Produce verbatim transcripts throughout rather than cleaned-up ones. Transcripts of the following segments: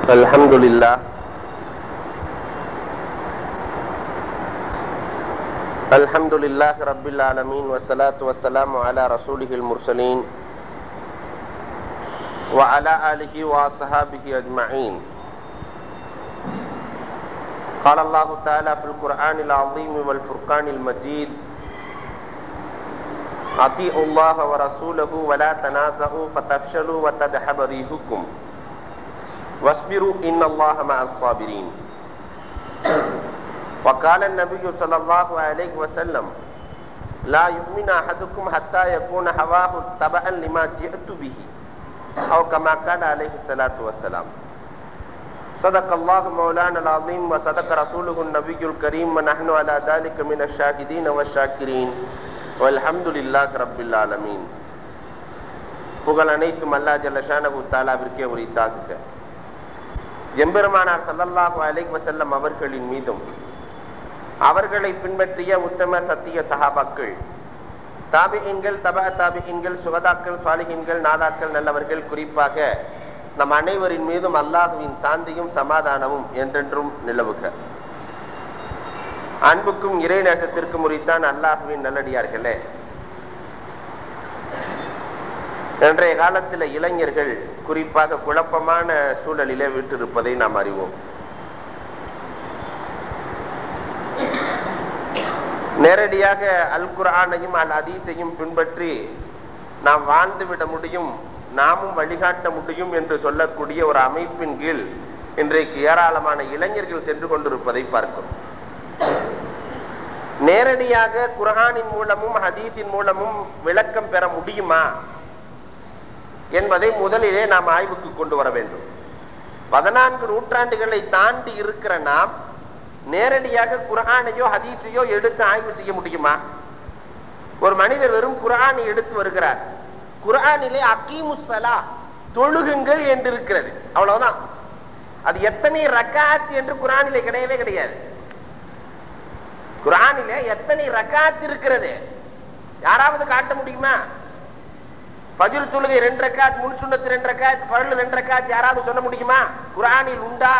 الحمد لله الحمد لله رب العالمين والصلاة والسلام على رسوله المرسلين وعلى آله وصحابه أجمعين. قال الله تعالى في القرآن العظيم والفرقان المجيد: أطيعوا الله ورسوله ولا تنازعوا فتفشلوا وتذهب ريحكم واصبروا إن الله مع الصابرين. وقال النبي صلى الله عليه وسلم: لا يؤمن أحدكم حتى يكون هواه تبعا لما جئت به، أو كما قال عليه الصلاة والسلام. صدق الله مولانا العظيم وصدق رسوله النبي الكريم ونحن على ذلك من الشاهدين والشاكرين والحمد لله رب العالمين. புகழ் அனைத்தும் அல்லாஹ் ஜல்ல ஷானஹு தஆலாவிற்கே உரித்தாகுக. எம்பெருமானார் ஸல்லல்லாஹு அலைஹி வஸல்லம் அவர்களின் மீதும் அவர்களை பின்பற்றிய உத்தம சத்திய சஹாபாக்கள், தாபிஈன்கள், தபஅ தாபிஈன்கள், சுஹதாக்கள், சாலிஹீன்கள், நாதாக்கள், நல்லவர்கள், குறிப்பாக நம் அனைவரின் மீதும் அல்லாஹ்வின் சாந்தியும் சமாதானமும் என்றென்றும் நிலவுக. அன்புக்கும் இறை நேசத்திற்கும் உரித்தான் அல்லாஹ்வின் நல்லடியார்களே, இன்றைய காலத்தில் இளைஞர்கள் குறிப்பாக குழப்பமான சூழலிலே விட்டிருப்பதை நாம் அறிவோம். நேரடியாக அல் குர்ஆனையும் அல் ஹதீஸையும் பின்பற்றி நாம் வாழ்ந்துவிட முடியும், நாமும் வழிகாட்ட முடியும் என்று சொல்லக்கூடிய ஒரு அமைப்பின் கீழ் இன்றைக்கு ஏராளமான இளைஞர்கள் சென்று கொண்டிருப்பதை பார்க்கிறோம். நேரடியாக குர்ஆனின் மூலமும் ஹதீஸின் மூலமும் விளக்கம் பெற முடியுமா என்பதை முதலிலே நாம் ஆய்வுக்கு கொண்டு வர வேண்டும். பதினான்கு நூற்றாண்டுகளை தாண்டி இருக்கிற நாம் நேரடியாக குர்ஆனையோ ஹதீஸையோ எடுத்து ஆய்வு செய்ய முடியுமா? ஒரு மனிதர் வெறும் குர்ஆனை எடுத்து வருகிறார், குர்ஆனிலே அகீமுஸ்ஸலா, தொழுகுங்கள் என்று இருக்கிறது, அவ்வளவுதான். அது எத்தனை ரக்காத் என்று குர்ஆனிலே கிடையவே கிடையாது. குர்ஆனிலே எத்தனை ரக்காத் இருக்கிறது யாராவது காட்ட முடியுமா? ஃபஜ்ர் தொழுகை ரெண்டு ரக்காத், முன் சுன்னத் ரெண்டு ரக்காத், ஃபர்ல் ரெண்டு ரக்காத் யாராவது சொல்ல முடியுமா? குர்ஆனில் உண்டா?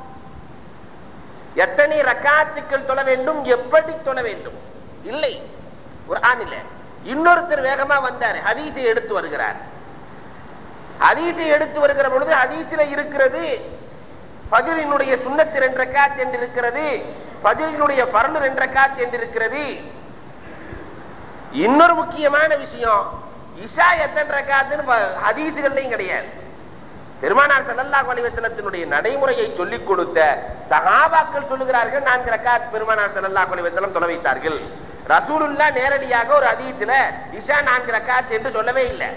எத்தனை ரக்காத்துக்கள் தொழ வேண்டும், எப்படி தொழ வேண்டும்? இல்லை, குர்ஆனிலே. இன்னொருத்தர் வேகமா வந்தார், ஹதீஸை எடுத்து வருகிறார். ஹதீஸை எடுத்து வருகிற பொழுது ஹதீஸில் இருக்கிறது ஃபஜ்ரினுடைய சுன்னத் ரெண்டு ரக்காத் என்று இருக்கிறது, ஃபஜ்ரினுடைய ஃபர்ல் ரெண்டு ரக்காத் என்று இருக்கிறது. இன்னொரு முக்கியமான விஷயம், இஷா எத்தனை ரக்காத்துன்னு ஹதீஸுகள்லையும் கிடையாது. பெருமானார் ஸல்லல்லாஹு அலைஹி வஸல்லத்தினுடைய நடைமுறையை சொல்லிக் கொடுத்த சஹாபாக்கள் சொல்லுகிறார்கள், நான்கு ரக்காத் பெருமானார் ஸல்லல்லாஹு அலைஹி வஸல்லம் தொழ வைத்தார்கள். ரசூலுல்லாஹ் நேரடியாக ஒரு ஹதீஸில் இஷா நான்கு ரக்காத் என்று சொல்லவே இல்லை.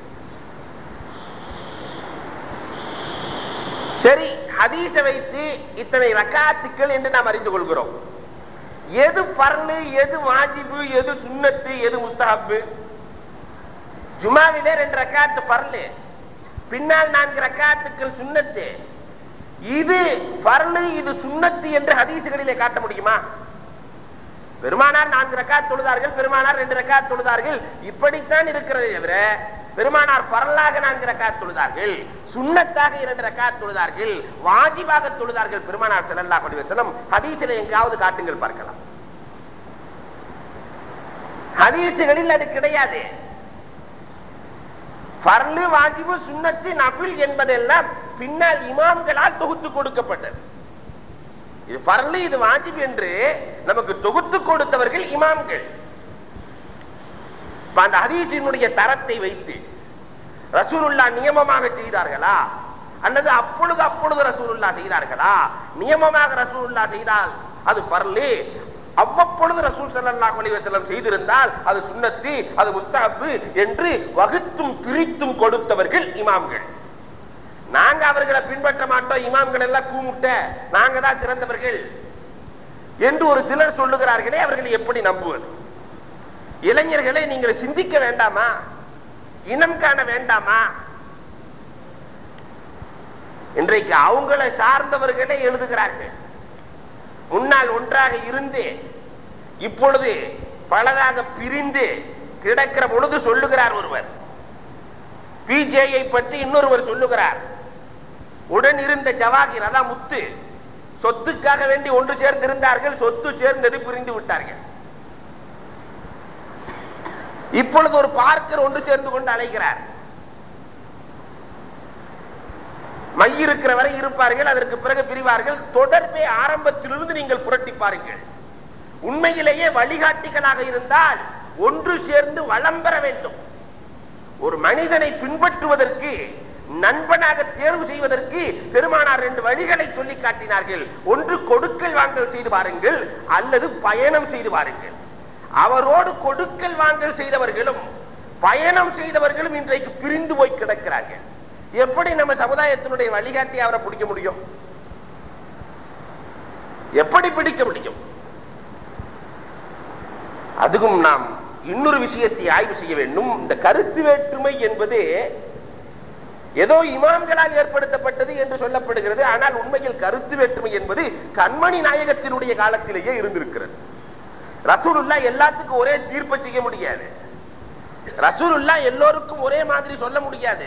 சரி, ஹதீஸை வைத்து இத்தனை ரக்காத்துக்கள் என்று நாம் அறிந்து கொள்கிறோம். எது ஃபர்லு, எது வாஜிபு, எது சுன்னத்து, எது முஸ்தஹப்பு? ஜுமாவிலே ரெண்டு ரக்காத்து ஃபர்லு, பின்னால் நான்கு ரக்காத்துக்கள் சுன்னத்து. இது ஃபர்லு, இது சுன்னத்து என்று ஹதீஸுகளிலே காட்ட முடியுமா? பெருமானார் நான்கு ரக்காத் தொழுதார்கள், பெருமானார் ரெண்டு ரக்காத் தொழுதார்கள், இப்படித்தான் இருக்கிறதே தவிர பெருமானார் ஃபர்லாக நான்கு ரக்காத் தொழுதார்கள், சுன்னத்தாக இரண்டு ரக்காத் தொழுதார்கள், வாஜிபாக தொழுதார்கள் பெருமானார் ஸல்லல்லாஹு அலைஹி வஸல்லம் ஹதீஸிலே எங்காவது காட்டுங்கள் பார்க்கலாம். ஹதீஸுகளில் அது கிடையாது. ஃபர்லு, வாஜிபு, சுன்னத்து, நஃபில் என்பதெல்லாம் பின்னால் இமாம்களால் தொகுத்து கொடுக்கப்பட்டது. இது ஃபர்லு, இது வாஜிப் என்று நமக்கு தொகுத்து கொடுத்தவர்கள் இமாம்கள். அந்த ஹதீஸினுடைய தரத்தை வைத்து ரசூலுல்லாஹ் நியமமாக செய்தார்களா அல்லது அப்பொழுது அப்பொழுது ரசூலுல்லாஹ் செய்தார்களா? நியமமாக ரசூலுல்லாஹ் செய்தால் அது ஃபர்லு, அவ்வப்பொழுது ரசூல் ஸல்லல்லாஹு அலைஹி வஸல்லம் செய்திருந்தால் அது சுன்னத்து, அது முஸ்தஹப் என்று வகுத்தும் பிரித்தும் கொடுத்தவர்கள் இமாம்கள். நாங்க அவர்களை பின்பற்ற மாட்டோம், இமாம்கள் எல்லாம் கூமுட்ட, நாங்க தான் சிறந்தவர்கள் என்று ஒரு சிலர் சொல்லுகிறார்களே, அவர்கள் எப்படி நம்புவது? இளைஞர்களை நீங்கள் சிந்திக்க வேண்டாமா? இனம் காண வேண்டாமா? இன்றைக்கு அவங்களை சார்ந்தவர்களே எழுதுகிறார்கள். முன்னால் ஒன்றாக இருந்து இப்பொழுது பலதாக பிரிந்து கிடக்கிற பொழுது சொல்லுகிறார் ஒருவர். பிஜேயை பற்றி இன்னொருவர் சொல்லுகிறார். உடன் இருந்த ஜவாஹிர் அதான் முத்து, சொத்துக்காக வேண்டி ஒன்று சேர்ந்திருந்தார்கள். சொத்து சேர்ந்தது, பிரிந்து விட்டார்கள். இப்பொழுது ஒரு பார்க்கர் ஒன்று சேர்ந்து கொண்டு அழைக்கிறார். மை இருக்கிற வரை இருப்பார்கள், அதற்கு பிறகு பிரிவார்கள். தொடர்பை ஆரம்பத்திலிருந்து நீங்கள் புரட்டி பாருங்கள். உண்மையிலேயே வழிகாட்டிகளாக இருந்தால் ஒன்று சேர்ந்து வளம் பெற வேண்டும். ஒரு மனிதனை பின்பற்றுவதற்கு, நண்பனாக தேர்வு செய்வதற்கு பெருமானார் ரெண்டு வழிகளை சொல்லி காட்டினார்கள். ஒன்று கொடுக்கல் வாங்கல் செய்து பாருங்கள், அல்லது பயணம் செய்து பாருங்கள். அவரோடு கொடுக்கல் வாங்கல் செய்தவர்களும் பயணம் செய்தவர்களும் இன்றைக்கு பிரிந்து போய் கிடக்கிறார்கள். எப்படி நம்ம சமுதாயத்தினுடைய வழிகாட்டி அவரை பிடிக்க முடியும்? எப்படி பிடிக்க முடியும்? அதுவும் நாம் இன்னொரு விஷயத்தை ஆய்வு செய்ய வேண்டும். இந்த கருத்து வேற்றுமை என்பது ஏதோ இமாம்களால் ஏற்படுத்தப்பட்டது என்று சொல்லப்படுகிறது. ஆனால் உண்மையில் கருத்து வேற்றுமை என்பது கண்மணி நாயகத்தினுடைய காலத்திலேயே இருந்திருக்கிறது. ரசூலுல்லாஹ் எல்லாத்துக்கும் ஒரே தீர்ப்பு செய்ய முடியாது. ரசூலுல்லாஹ் எல்லோருக்கும் ஒரே மாதிரி சொல்ல முடியாது.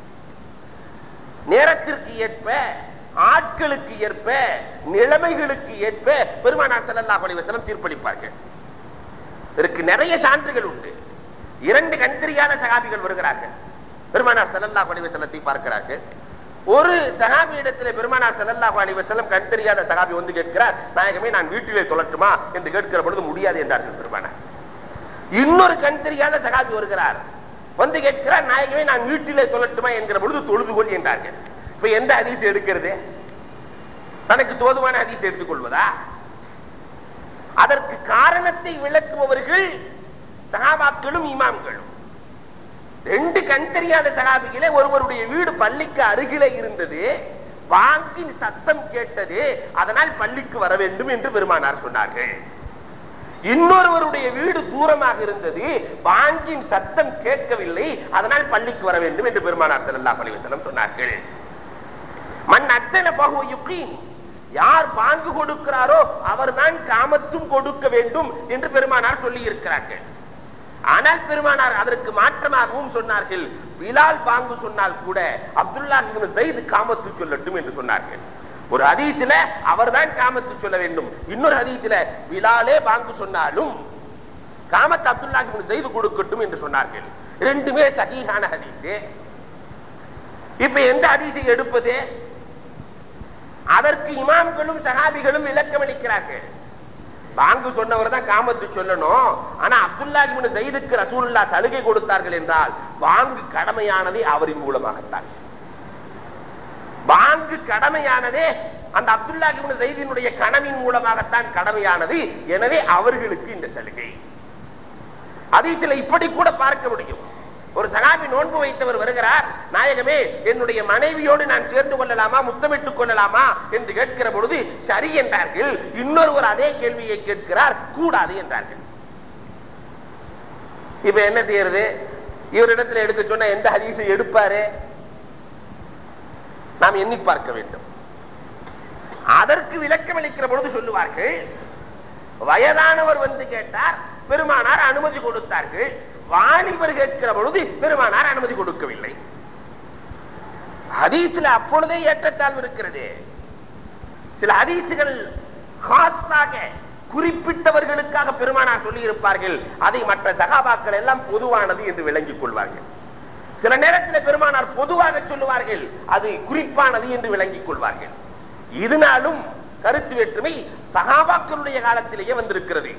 நேரத்திற்கு ஏற்ப, ஆட்களுக்கு ஏற்ப, நிலைமைகளுக்கு ஏற்ப பெருமானார் ஸல்லல்லாஹு அலைஹி வஸல்லம் தீர்ப்பளிப்பார்கள். இதற்கு நிறைய சான்றுகள் உண்டு. இரண்டு கண் தெரியாத சஹாபிகள் வருகிறார்கள், பெருமானார் ஸல்லல்லாஹு அலைஹி வஸல்லத்தை பார்க்கிறார்கள். ஒரு சஹாபியிடத்திலே பெருமானார் ஸல்லல்லாஹு அலைஹி வஸல்லம் கண் தெரியாத சஹாபி வந்து கேட்கிறார், நாயகமே நான் வீட்டிலே தொழட்டுமா என்று கேட்கிற பொழுது முடியாது என்றார்கள் பெருமானார். இன்னொரு கண் தெரியாத சஹாபி வருகிறார், வந்து கேட்கிறார், நாயகமே நான் வீட்டிலே தொழட்டுமா என்கிற பொழுது தொழுது கொள் என்றார்கள். இப்ப எந்த ஹதீஸ் எடுக்கிறது? தனக்கு தோதுவான ஹதீஸ் எடுத்துக் கொள்வதா? அதற்கு காரணத்தை விளக்குபவர்கள் சஹாபாக்களும் இமாம்களும். ரெண்டு கண் தெரியாத சஹாபிகளே, ஒருவருடைய வீடு பள்ளிக்கு அருகிலே இருந்தது, பாங்கின் சத்தம் கேட்டது, அதனால் பள்ளிக்கு வர வேண்டும் என்று பெருமானார் சொன்னார்கள். இன்னொருவருடைய வீடு தூரமாக இருந்தது, பாங்கின் சத்தம் கேட்கவில்லை, அதனால் பள்ளிக்கு வர வேண்டும் என்று பெருமானார் ஸல்லல்லாஹு அலைஹி வஸல்லம் சொன்னார்கள். மன் அத்தன ஃபஹுவ யுகீம், யார் பாங்கு கொடுக்கிறாரோ அவர்தான் காமத்தும் கொடுக்க வேண்டும் என்று பெருமானார் சொல்லி இருக்கிறார்கள். ஆனால் பெருமானார் அதற்கு மாற்றமாகவும் சொன்னார்கள், பிலால் பாங்கு சொன்னால் கூட அப்துல்லாஹ் இப்னு ஸைத் காமத்து சொல்லட்டும் என்று சொன்னார்கள். ஒரு ஹதீஸ்ல அவர்தான் காமத்து சொல்ல வேண்டும், இன்னொரு ஹதீஸ்ல பிலாலே பாங்கு சொன்னாலும் காமத்து அப்துல்லாஹ் இப்னு ஸைத் கொடுக்கட்டும் என்று சொன்னார்கள். ரெண்டுமே சஹீஹான ஹதீஸ். இப்ப எந்த ஹதீஸை எடுப்பது? அதற்கு இமாம்களும் சஹாபிகளும் விளக்கம் அளிக்கிறார்கள். பாங்கு சொன்னவர் தான் காமத்து சொல்லணும், ஆனா அப்துல்லாஹ் இப்னு ஸைதுக்கு ரசூலுல்லாஹ் சலுகை கொடுத்தார்கள் என்றால் பாங்கு கடமையானதே அவரின் மூலமாகத்தான். பாங்கு கடமையானதே அந்த அப்துல்லாஹ் இப்னு ஸைதினுடைய கனவின் மூலமாகத்தான் கடமையானது. எனவே அவர்களுக்கு இந்த சலுகை. ஹதீஸ்ல இப்படி கூட பார்க்க முடியும். ஒரு சஹாபி நோன்பு வைத்தவர் வருகிறார், நாயகமே என்னுடைய மனைவியோடு நான் சேர்ந்து கொள்ளலாமா, முத்தமிட்டுக் கொள்ளலாமா என்று கேட்கிற பொழுது சரி என்றார்கள். இன்னொருவர் அதே கேள்வியை கேட்கிறார், கூடாது என்றார்கள். இப்ப என்ன செய்யறது? இவரிடத்துல எடுக்க சொன்ன எந்த ஹதீஸை எடுப்பாரு? நாம் எண்ணி பார்க்க வேண்டும். அதற்கு விளக்கம் அளிக்கிற பொழுது சொல்லுவார்கள், வயதானவர் வந்து கேட்டார், பெருமானார் அனுமதி கொடுத்தார்கள். வாலிபர் கேட்கிற பொழுது பெருமானார் அனுமதி கொடுக்கவில்லை. ஹதீஸ்ல அப்பொழுதே ஏற்றத்தாழ்வு இருக்கிறது. சில ஹதீசுகள் காசாக குறிப்பிட்டவர்களுக்காக பெருமானார் சொல்லி இருப்பார்கள், அதை மற்ற சகாபாக்கள் எல்லாம் பொதுவானது என்று விளங்கிக் கொள்வார்கள். சில நேரத்தில் பெருமானார் பொதுவாக சொல்லுவார்கள், அது குறிப்பானது என்று விளங்கிக் கொள்வார்கள். இதனாலும் கருத்து வேற்றுமை சகாபாக்களுடைய காலத்திலேயே வந்திருக்கிறது.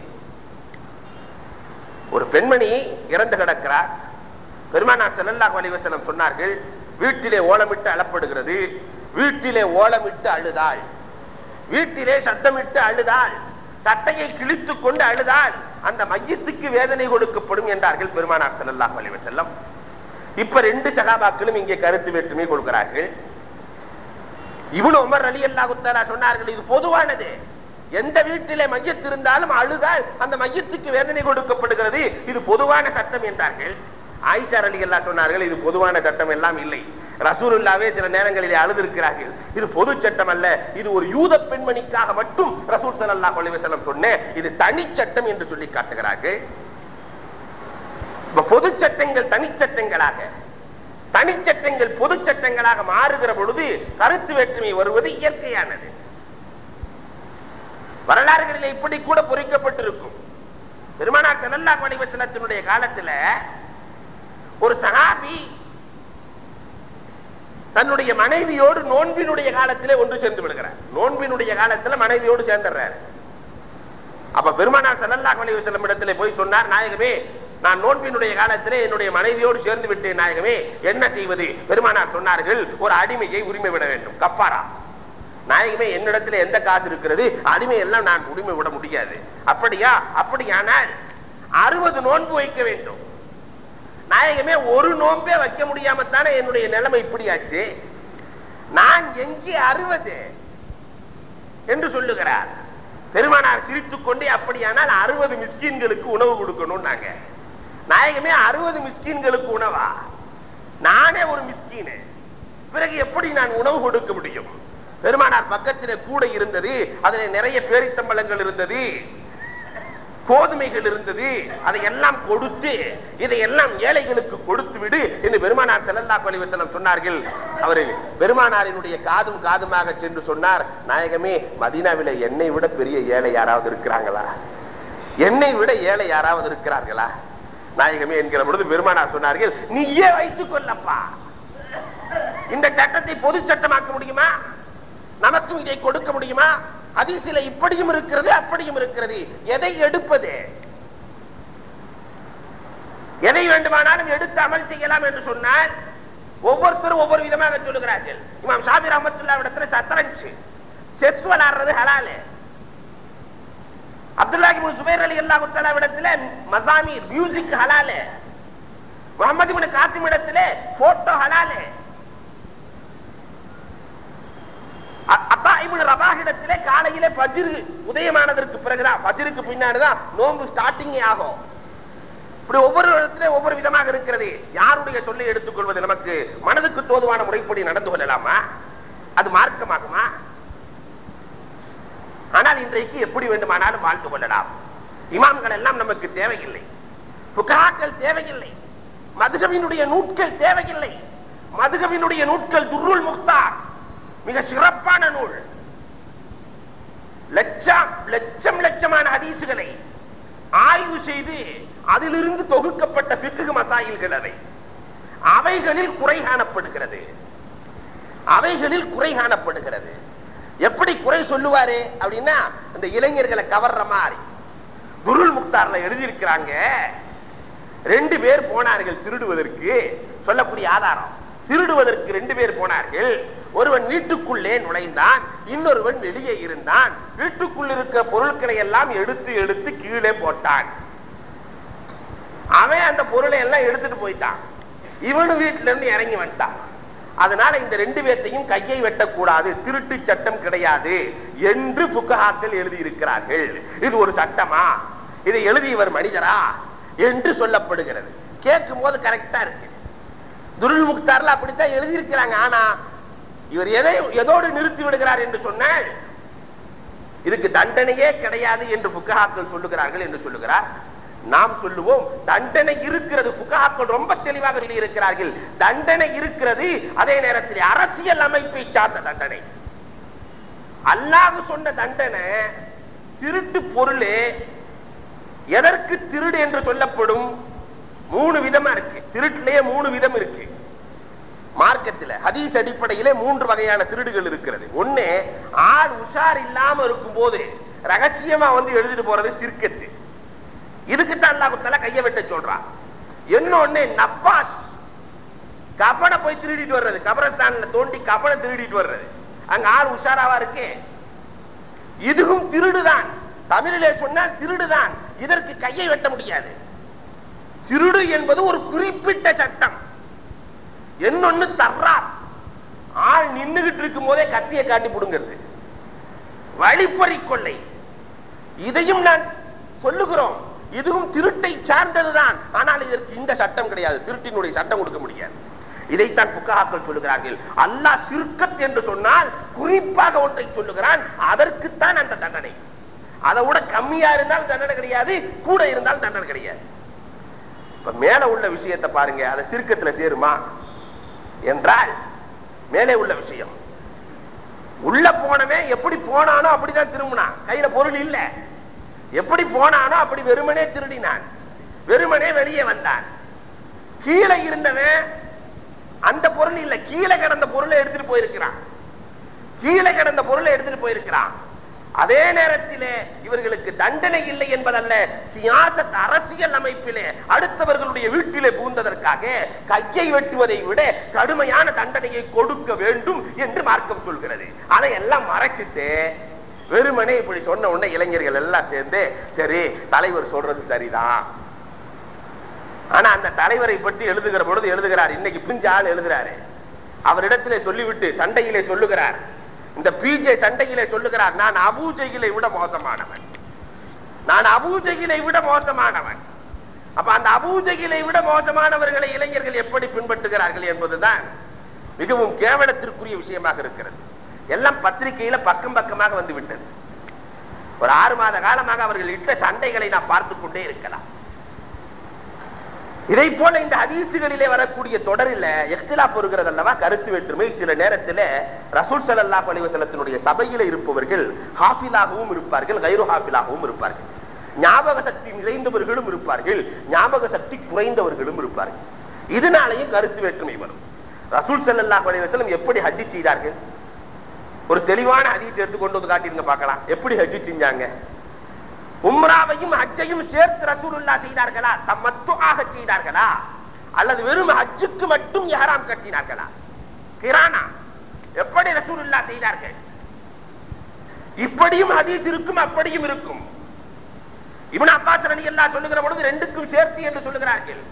ஒரு பெண்மணி இறந்து கிடக்கிறார். பெருமானார் ஸல்லல்லாஹு அலைஹி வஸல்லம் சொன்னார்கள், வீட்டிலே ஓலமிட்டு அழப்படுகிறது, வீட்டிலே ஓலமிட்டு அழுதாள், வீட்டிலே சத்தமிட்டு அழுதாள், சட்டையை கிழித்து கொண்டு அழுதாள், அந்த மையத்துக்கு வேதனை கொடுக்கப்படும் என்றார்கள் பெருமானார் ஸல்லல்லாஹு அலைஹி வஸல்லம். இப்ப ரெண்டு சகாபாக்களும் இங்கே கருத்து வேற்றுமை கொள்கிறார்கள். இப்னு உமர் ரலியல்லாஹு தஆலா சொன்னார்கள், இது பொதுவானது, எந்த வீட்டிலே மையத்து இருந்தாலும் அழுதால் அந்த மையத்துக்கு வேதனை கொடுக்கப்படுகிறது, இது பொதுவான சட்டம் என்றார்கள். ஆயிஷா ரலியல்லாஹு சொன்னார்கள், இது பொதுவான சட்டம் எல்லாம் இல்லை, ரசூலுல்லாஹ்வே சில நேரங்களிலே அழுதிருக்கிறார்கள், இது பொது சட்டம் அல்ல, இது ஒரு யூத பெண்மணிக்காக மட்டும் ரசூல் ஸல்லல்லாஹு அலைஹி வஸல்லம் சொன்ன இது தனி சட்டம் என்று சொல்லி காட்டுகிறார்கள். பொது சட்டங்கள் தனி சட்டங்களாக தனிச்சட்டங்கள் பொது சட்டங்களாக மாறுகிற பொழுது கருத்து வேற்றுமை வருவது இயற்கையானது. வரலாறுகளில் இப்படி கூட பொறிக்கப்பட்டிருக்கும். பெருமானார் ஸல்லல்லாஹு அலைஹி வஸல்லத்தினுடைய காலத்துல ஒரு சஹாபி தன்னுடைய மனைவியோடு நோன்பினுடைய காலத்திலே ஒன்று சேர்ந்து விடுகிறார். நோன்பினுடைய காலத்துல மனைவியோடு சேர்ந்துடுறார். அப்ப பெருமானார் ஸல்லல்லாஹு அலைஹி வஸல்லம் இடத்திலே போய் சொன்னார், நாயகமே, நான் நோன்பினுடைய காலத்திலே என்னுடைய மனைவியோடு சேர்ந்து விட்டேன் நாயகமே, என்ன செய்வது? பெருமானார் சொன்னார்கள், ஒரு அடிமையை உரிமை விட வேண்டும், கஃபாரா. நாயகமே, என்னிடத்துல எந்த காசு இருக்கிறது? அடிமை எல்லாம் நான் உரிமை விட முடியாது. அப்படியா? அப்படியானால் அறுபது நோன்பு வைக்க வேண்டும். நாயகமே, ஒரு நோன்பே வைக்க முடியாமத்தானே என்னுடைய நிலைமை இப்படியாச்சு, நான் எங்கே அறுபது என்று சொல்லுகிறார். பெருமானார் சிரித்துக் கொண்டே, அப்படியானால் அறுபது மிஸ்கீன்களுக்கு உணவு கொடுக்கணும். நாங்க நாயகமே, அறுபது மிஸ்கீன்களுக்கு உணவா? நானே ஒரு மிஸ்கீனு, பிறகு எப்படி நான் உணவு கொடுக்க முடியும்? பெருமானார் பக்கத்திலே கூட இருந்தது, அதிலே நிறைய பேரித்தம்பளங்கள் இருந்தது, கோதுமைகள் இருந்தது. அதையெல்லாம் கொடுத்து இதையெல்லாம் ஏழைகளுக்கு கொடுத்து விடு என்று பெருமானார் ஸல்லல்லாஹு அலைஹி வஸல்லம் சொன்னார்கள். அவர் பெருமானாரினுடைய காதும் காதுமாக சென்று சொன்னார், நாயகமே, மதீனாவிலே என்னை விட பெரிய ஏழை யாராவது இருக்கிறாங்களா? என்னை விட ஏழை யாராவது இருக்கிறார்களா நாயகமே என்கிற பொழுது பெருமானார் சொன்னார்கள், நீயே வைத்துக் கொள்ளப்பா, இந்த சட்டத்தை பொது சட்டமாக்க முடியுமா? நமக்கும் இதை கொடுக்க முடியுமா? ஹதீஸிலே இப்படியும் இருக்கிறது அப்படியும் இருக்கிறது, எதை எடுப்பது? எதை வேண்டுமானாலும் எடுத்து அமல் செய்யலாம் என்று சொன்னால் ஒவ்வொருத்தரும் ஒவ்வொரு விதமாக சொல்லுகிறார்கள். இமாம் ஷாஃபி ரஹ்மத்துல்லாஹி இடத்துல சத்ரஞ்ச் செஸ் விளையாடுறது ஹலால். அப்துல்லாஹ் இப்னு சுபைர் ரலியல்லாஹு தஆலா இடத்துல மஸாமீர் மியூசிக் ஹலால். முஹம்மது இப்னு காசிம் இடத்துல போட்டோ ஹலால். அத்தா இப்னு ரபாஹ் இடத்திலே காலையிலே ஃபஜ்ர் உதயமானதற்கு பிறகுதான், ஃபஜ்ருக்கு பின்னாடிதான் நோன்பு ஸ்டார்டிங்கே ஆகும். இப்படி ஒவ்வொரு இடத்திலே ஒவ்வொரு விதமாக இருக்கிறது. யாருடைய சொல்லை எடுத்துக்கொள்வது? நமக்கு மனதுக்கு தோதுவான முறைப்படி நடந்து கொள்ளலாமா? அது மார்க்கமாகுமா? ஆனால் இன்றைக்கு எப்படி வேண்டுமானாலும் வாழ்ந்து கொள்ளலாம். இமாம்கள் எல்லாம் நமக்கு தேவையில்லை, ஃபுகஹாக்கள் தேவையில்லை, மதுஹபினுடைய நூட்கள் தேவையில்லை. மதுஹபினுடைய நூட்கள் துர்ருல் முக்தார் மிக சிறப்பான நூல். லட்சம் லட்சம் லட்சமான ஹதீசுகளை ஆய்வு செய்து அதிலிருந்து தொகுக்கப்பட்ட ஃபிக்ஹ் மசாயில்கள் அவை. அவைகளில் குறை காணப்படுகிறது, அவைகளில் குறை காணப்படுகிறது. எப்படி குறை சொல்லுவாரு அப்படின்னா, அந்த இளைஞர்களை கவர்ற மாதிரி துருல் முக்தார்ல எழுதியிருக்கிறாங்க, ரெண்டு பேர் போனார்கள் திருடுவதற்கு. சொல்லக்கூடிய ஆதாரம், திருடுவதற்கு ரெண்டு பேர் போனார்கள். ஒருவன் வீட்டுக்குள்ளே நுழைந்தான், இன்னொருவன் வெளியே இருந்தான். வீட்டுக்குள் இருக்கிற பொருட்களை எல்லாம் எடுத்து எடுத்து கீழே போட்டான். அவன் அந்த பொருளை எல்லாம் எடுத்துட்டு போயிட்டான். இவனு வீட்டுல இருந்து இறங்கி வந்துட்டான். அதனால இந்த ரெண்டு பேர்த்தையும் கையை வெட்டக்கூடாது, திருட்டு சட்டம் கிடையாது என்று ஃபுகஹாக்கள் எழுதி இருக்கிறார்கள். இது ஒரு சட்டமா? இதை எழுதியவர் மனிதரா என்று சொல்லப்படுகிறது. கேட்கும் போது கரெக்டா இருக்கு. துருல் முக்தார்ல அப்படித்தான் எழுதியிருக்கிறாங்க. ஆனா இவர் எதை எதோடு நிறுத்தி விடுகிறார் என்று சொன்னால், இதுக்கு தண்டனையே கிடையாது என்று ஃபுகஹாக்கள் சொல்லுகிறார்கள் என்று சொல்லுகிறார். நாம் சொல்லுவோம், தண்டனை இருக்கிறது. ஃபுகஹாக்கள் ரொம்ப தெளிவாக சொல்லி இருக்கிறார்கள், தண்டனை இருக்கிறது. அதே நேரத்தில் அரசியல் அமைப்பை சார்ந்த தண்டனை. அல்லாஹ் சொன்ன தண்டனை திருட்டு பொருள் எதற்கு திருடு என்று சொல்லப்படும்? மூணு விதமா இருக்கு. திருட்டிலேயே மூணு விதம் இருக்கு மார்க்கத்தில். ஹதீஸ் அடிப்படையிலே மூன்று வகையான திருடுகள் இருக்கிறது. ஒண்ணு, ஆள் உஷார் இல்லாம இருக்கும் போது ரகசியமா வந்து எழுதிட்டு போறது சிர்கத்து. இதுக்குத்தான் அல்லாஹ் தஆலா கையை வெட்ட சொல்றான். இன்னொன்னு, நப்பாஸ், கஃபனை போய் திருடிட்டு வர்றது, கபரஸ்தான்ல தோண்டி கஃபனை திருடிட்டு வர்றது. அங்க ஆள் உஷாராவா இருக்கு, இதுவும் திருடுதான். தமிழிலே சொன்னால் திருடுதான். இதற்கு கையை வெட்ட முடியாது. திருடு என்பது ஒரு குறிப்பிட்ட சட்டம். என்னொன்னு தர்றார், ஆள் நின்னுகிட்டு இருக்கும் போதே கத்தியை காட்டி புடுங்கிறது, வழிப்பறி கொள்ளை. இதையும் நான் சொல்லுகிறோம், இதுவும் திருட்டை சார்ந்ததுதான். ஆனால் இதற்கு இந்த சட்டம் கிடையாது, திருட்டினுடைய சட்டம் கொடுக்க முடியாது. இதைத்தான் ஃபுகஹாக்கள் சொல்லுகிறார்கள். அல்லாஹ் சிர்கத் என்று சொன்னால் குறிப்பாக ஒன்றை சொல்லுகிறான், அதற்குத்தான் அந்த தண்டனை. அதை விட கம்மியா இருந்தால் தண்டனை கிடையாது, கூட இருந்தால் தண்டனை கிடையாது. இப்ப மேல உள்ள விஷயத்தை பாருங்க, அதை சிர்கத்துல சேருமா? என்றால் மேலே உள்ள விஷயம். உள்ள போனவே எப்படி போனானோ அப்படிதான் திரும்பினான். கையில பொருள் இல்ல. எப்படி போனானோ அப்படி வெறுமனே திருடினான், வெறுமனே வெளியே வந்தான். கீழே இருந்தவன் அந்த பொருள் இல்ல, கீழே கிடந்த பொருளை எடுத்துட்டு போயிருக்கிறான். கீழே கிடந்த பொருளை எடுத்துட்டு போயிருக்கிறான். அதே நேரத்திலே இவர்களுக்கு தண்டனை இல்லை என்பதல்ல, சியாசத் அரசியல் அமைப்பிலே அடுத்தவர்களுடைய வீட்டிலே புகுந்ததற்காக கையை வெட்டுவதை விட கடுமையான தண்டனையை கொடுக்க வேண்டும் என்று மார்க்கம் சொல்கிறது. அதை எல்லாம் மறைச்சிட்டு வெறுமனே இப்படி சொன்ன உடனே இளைஞர்கள் எல்லாம் சேர்ந்து சரி தலைவர் சொல்றது சரிதான். ஆனா அந்த தலைவரை பற்றி எழுதுகிற பொழுது எழுதுகிறார், இன்னைக்கு பிஞ்ச ஆள் எழுதுறாரு, அவரிடத்திலே சொல்லிவிட்டு சண்டையிலே சொல்லுகிறார், இந்த பிஜே சண்டையிலே சொல்லுகிறார், நான் அபூஜைகளை விட மோசமானவன், நான் அபூஜைகளை விட மோசமானவன். அப்ப அந்த அபூஜைகளை விட மோசமானவர்களை இளைஞர்கள் எப்படி பின்பற்றுகிறார்கள் என்பதுதான் மிகவும் கேவலத்திற்குரிய விஷயமாக இருக்கிறது. எல்லாம் பத்திரிகையில பக்கம் பக்கமாக வந்து விட்டது. ஒரு ஆறு மாத காலமாக அவர்கள் இட்ட சண்டைகளை நாம் பார்த்து கொண்டே இருக்கலாம். இதை போல இந்த ஹதீசுகளிலே வரக்கூடிய தொடரில் இக்திலாஃப் வருகிறது அல்லவா, கருத்து வேற்றுமை. சில நேரத்தில் ரசூல் ஸல்லல்லாஹு அலைஹி வஸல்லத்தினுடைய சபையில இருப்பவர்கள் ஹாஃபிலாகவும் இருப்பார்கள், கைரு ஹாஃபிலாகவும் இருப்பார்கள். ஞாபக சக்தி நிறைந்தவர்களும் இருப்பார்கள், ஞாபக சக்தி குறைந்தவர்களும் இருப்பார்கள். இதனாலேயும் கருத்து வேற்றுமை வரும். ரசூல் ஸல்லல்லாஹு அலைஹி வஸல்லம் எப்படி ஹஜ் செய்தார்கள்? ஒரு தெளிவான ஹதீஸ் எடுத்து கொண்டு வந்து காட்டிருங்க பார்க்கலாம், எப்படி ஹஜ் செஞ்சாங்க. உம்ராவையும் ஹஜ்ஜையும் சேர்த்து ரசூலுல்லாஹ் செய்தார்களா? தமத்துஆக செய்தார்களா? அல்லது வெறும் ஹஜ்ஜுக்கு மட்டும் இஹ்ராம் கட்டினார்களா? கிரானா எப்படி ரசூலுல்லாஹ் செய்தார்கள்? இப்படியும் ஹதீஸ் இருக்கும், அப்படியும் இருக்கும். இப்னு அப்பாஸ் ரலியல்லாஹு சொல்லுகிற பொழுது ரெண்டுக்கும் சேர்த்து என்று சொல்லுகிறார்கள்.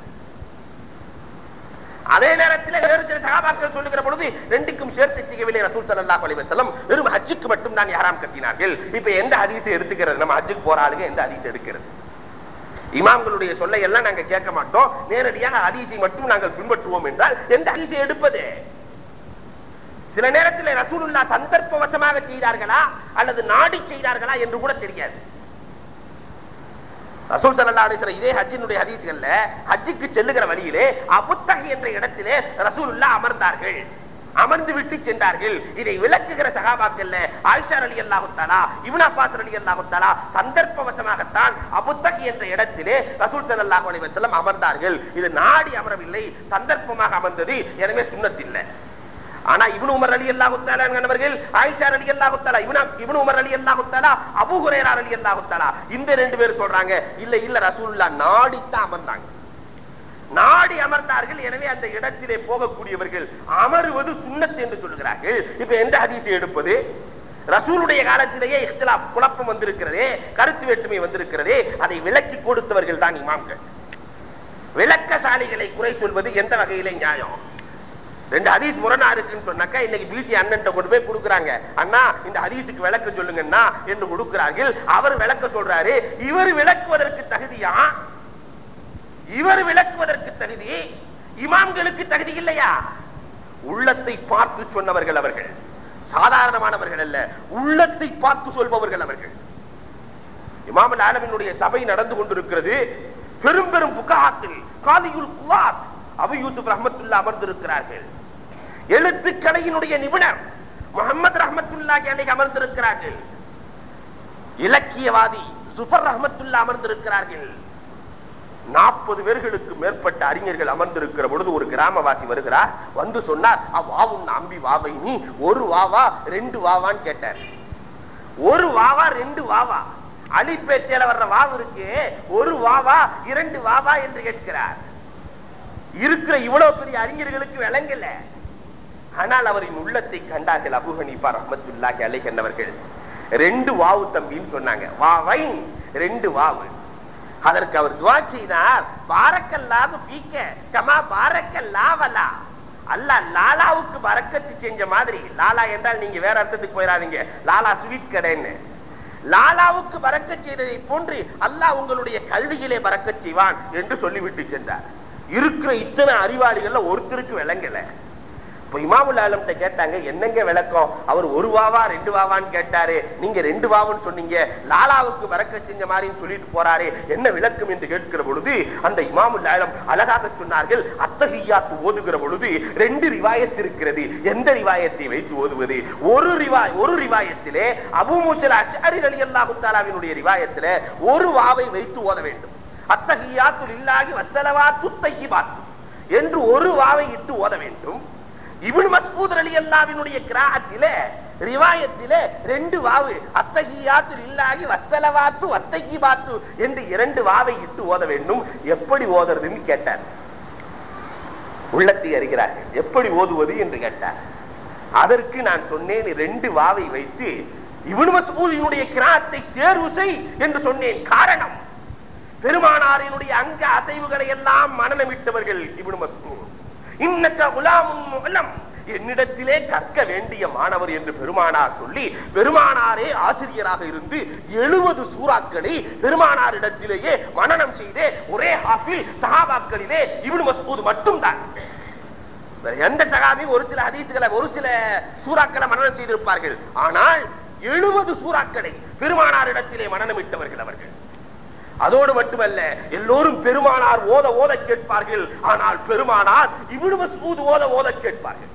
அதே நேரத்தில் வேறு சில சஹாபாக்கள் சொல்லுகிற பொழுது ரெண்டுக்கும் சேர்த்து செய்யவில்லை. ரசூல் ஸல்லல்லாஹு அலைஹி வஸல்லம் வெறும் ஹஜ்ஜுக்கு மட்டும் தான் இஹ்ராம் கட்டினார்கள். இப்ப எந்த ஹதீஸை எடுத்துக்கிறது? நம்ம ஹஜ்ஜுக்கு போற ஆளுங்க எந்த ஹதீஸ் எடுக்கிறது? இமாம்களுடைய சொல்லை எல்லாம் நாங்க கேட்க மாட்டோம், நேரடியாக ஹதீஸை மட்டும் நாங்கள் பின்பற்றுவோம் என்றால் எந்த ஹதீஸை எடுப்பது? சில நேரத்தில் ரசூலுல்லாஹ் சந்தர்ப்பவசமாக செய்தார்களா அல்லது நாடி செய்தார்களா என்று கூட தெரியாது. ரசூல் ஸல்லல்லாஹு அலைஹி வஸல்லம் இதே ஹஜ்ஜினுடைய ஹதீஸ்கள்ல ஹஜ்ஜுக்கு செல்லுகிற வழியிலே அபுத்தஹ் என்ற இடத்திலே ரசூலுல்லாஹ் அமர்ந்தார்கள், அமர்ந்து விட்டு சென்றார்கள். இதை விளக்குகிற சஹாபாக்கள்ல ஆயிஷா ரலியல்லாஹு தஆலா, இப்னு அப்பாஸ் ரலியல்லாஹு தஆலா சந்தர்ப்பவசமாகத்தான் அபுத்தஹ் என்ற இடத்திலே ரசூல் ஸல்லல்லாஹு அலைஹி வஸல்லம் அமர்ந்தார்கள். இது நாடி அமரவில்லை, சந்தர்ப்பமாக அமர்ந்தது, எனவே சுன்னத் இல்லை. ஆனா இப்னு உமர் ரலியல்லாஹு தஆலா என்பவர்கள், ஆயிஷா ரலியல்லாஹு தஆலா, இப்னு இப்னு உமர் ரலியல்லாஹு தஆலா, அபூ ஹுரைரா ரலியல்லாஹு தஆலா, இந்த ரெண்டு பேர் சொல்றாங்க இல்ல இல்ல ரசூலுல்லாஹ் நாடி தான் அமர்ந்தாங்க, நாடி அமர்ந்தார்கள். எனவே அந்த இடத்திலே போகக்கூடியவர்கள் அமருவது சுன்னத் என்று சொல்லுகிறார்கள். இப்ப எந்த ஹதீஸை எடுப்பது? ரசூலுடைய காலத்திலேயே இக்திலாஃப் குழப்பம் வந்திருக்கிறதே, கருத்து வேற்றுமை வந்திருக்கிறதே, அதை விளக்கி கொடுத்தவர்கள் தான் இமாம்கள். விளக்கசாலிகளை குறை சொல்வது எந்த வகையிலே நியாயம்? ரெண்டு ஹதீஸ் முரணா இருக்குன்னு சொன்னாக்கா இன்னைக்கு பிஜி அண்ணன் கொண்டு போய் கொடுக்குறாங்க, அண்ணா இந்த ஹதீஸுக்கு விளக்க சொல்லுங்கன்னா என்று கொடுக்கிறார்கள். அவர் விளக்க சொல்றாரு, இவர் விளக்குவதற்கு தகுதியா? இவர் விளக்குவதற்கு தகுதி இமாம்களுக்கு தகுதி இல்லையா? உள்ளத்தை பார்த்து சொன்னவர்கள் அவர்கள், சாதாரணமானவர்கள் அல்ல, உள்ளத்தை பார்த்து சொல்பவர்கள் அவர்கள். இமாமுல் ஆலமினுடைய சபை நடந்து கொண்டிருக்கிறது. பெரும் பெரும் ஃபுகஹாக்கள், காதியுல் குவாத் அபூ யூசுப் ரஹ்மத்துல்லாஹி அமர்ந்திருக்கிறார்கள். எழுத்துக்கலையினுடைய நிபுணர் முஹம்மது ரஹ்மத்துல்லாஹி அலைஹி அமர்ந்திருக்கிறார்கள். இலக்கியவாதி சுஃபர் ரஹ்மத்துல்லாஹி அமர்ந்திருக்கிறார்கள். நாற்பது பேர்களுக்கு மேற்பட்ட அறிஞர்கள் அமர்ந்திருக்கிற பொழுது ஒரு கிராமவாசி வருகிறார், வந்து சொன்னார், அவ்வாவும் நம்பி வாவை நீ ஒரு வாவா ரெண்டு வாவான்னு கேட்டார். ஒரு வாவா ரெண்டு வாவா, அலிப்பேட்டையில வர்ற வாவு இருக்கு, ஒரு வாவா இரண்டு வாவா என்று கேட்கிறார். இருக்கிற இவ்வளவு பெரிய அறிஞர்களுக்கு விளங்கல. ஆனால் அவரின் உள்ளத்தை கண்டார்கள் அபூ ஹனீஃபா ரஹ்மத்துல்லாஹி அலைஹி என்பவர்கள். ரெண்டு வாவு தம்பின்னு சொன்னாங்க, வாவை ரெண்டு வாவு. அதற்கு அவர் துஆ செய்தார், பாரக்கல்லாஹு ஃபீக கமா பாரக்கல்லாஹு லா. அல்லாஹ் லாலாவுக்கு பரக்கத்து செஞ்ச மாதிரி, லாலா என்றால் நீங்க வேற அர்த்தத்துக்கு போயிடாதீங்க, லாலா ஸ்வீட் கடைன்னு, லாலாவுக்கு பரக்கத் செய்ததை போன்று அல்லாஹ் உங்களுடைய கல்வியிலே பரக்கத் செய்வான் என்று சொல்லிவிட்டு சென்றார். இருக்கிற இத்தனை அறிவாளிகள்ல ஒருத்தருக்கு விளங்கல. இப்ப இமாமுல் ஆலம்கிட்ட கேட்டாங்க, என்னங்க விளக்கம்? அவர் ஒரு வாவா ரெண்டு வாவான்னு கேட்டாரு, நீங்க ரெண்டு வாவுன்னு சொன்னீங்க, லாலாவுக்கு வரக்க செஞ்ச மாதிரின்னு சொல்லிட்டு போறாரு, என்ன விளக்கம் என்று கேட்கிற பொழுது அந்த இமாமுல் ஆலம் அழகாக சொன்னார்கள், அத்தஹிய்யாத் ஓதுகிற பொழுது ரெண்டு ரிவாயத் இருக்கிறது. எந்த ரிவாயத்தை வைத்து ஓதுவது? ஒரு ரிவாய் ஒரு ரிவாயத்திலே அபூ மூஸா அஷ்அரி ரலியல்லாஹு தஆலாவினுடைய ரிவாயத்திலே ஒரு வாவை வைத்து ஓத வேண்டும். அத்தஹிய்யாத்து லில்லாஹி வஸ்ஸலவாத்து தையிபாத் என்று ஒரு வாவை இட்டு ஓத வேண்டும். இப்னு மஸ்ஊத் ரலியல்லாஹுவினுடைய கிராஅத்திலே ரிவாயத்திலே ரெண்டு வாவு, அத்தஹிய்யாத்து லில்லாஹி வஸ்ஸலவாத்து வத்தையிபாத்து என்று இரண்டு வாவை இட்டு ஓத வேண்டும். எப்படி ஓதுறதுன்னு கேட்டார். உள்ளத்தை அறிகிறார்கள், எப்படி ஓதுவது என்று கேட்டார். அதற்கு நான் சொன்னேன், ரெண்டு வாவை வைத்து இப்னு மஸ்ஊதினுடைய கிராஅத்தை தேர்வு செய் என்று சொன்னேன். காரணம், பெருமானாரினுடைய அங்க அசைவுகளை எல்லாம் மனநமிட்டவர்கள் இப்னு மஸ்ஊத். இன்னக குலாமுன் முஅல்லம், என்னிடத்திலே கற்க வேண்டிய மாணவர் என்று பெருமானார் சொல்லி, பெருமானாரே ஆசிரியராக இருந்து எழுபது சூறாக்களை பெருமானாரிடத்திலேயே மனனம் செய்தே ஒரே ஹாஃபில் சஹாபாக்களிலே இப்னு மஸ்ஊத் மட்டும் தான். எந்த சஹாபி ஒரு சில ஹதீஸ்களை ஒரு சில சூறாக்களை மனனம் செய்திருப்பார்கள், ஆனால் எழுபது சூறாக்களை பெருமானாரிடத்திலே மனனமிட்டவர்கள் அவர்கள். அதோடு மட்டுமல்ல, எல்லோரும் பெருமானார் ஓத ஓத கேட்பார்கள், ஆனால் பெருமானார் இப்னு மஸ்ஊத் ஓத ஓத கேட்பார்கள்.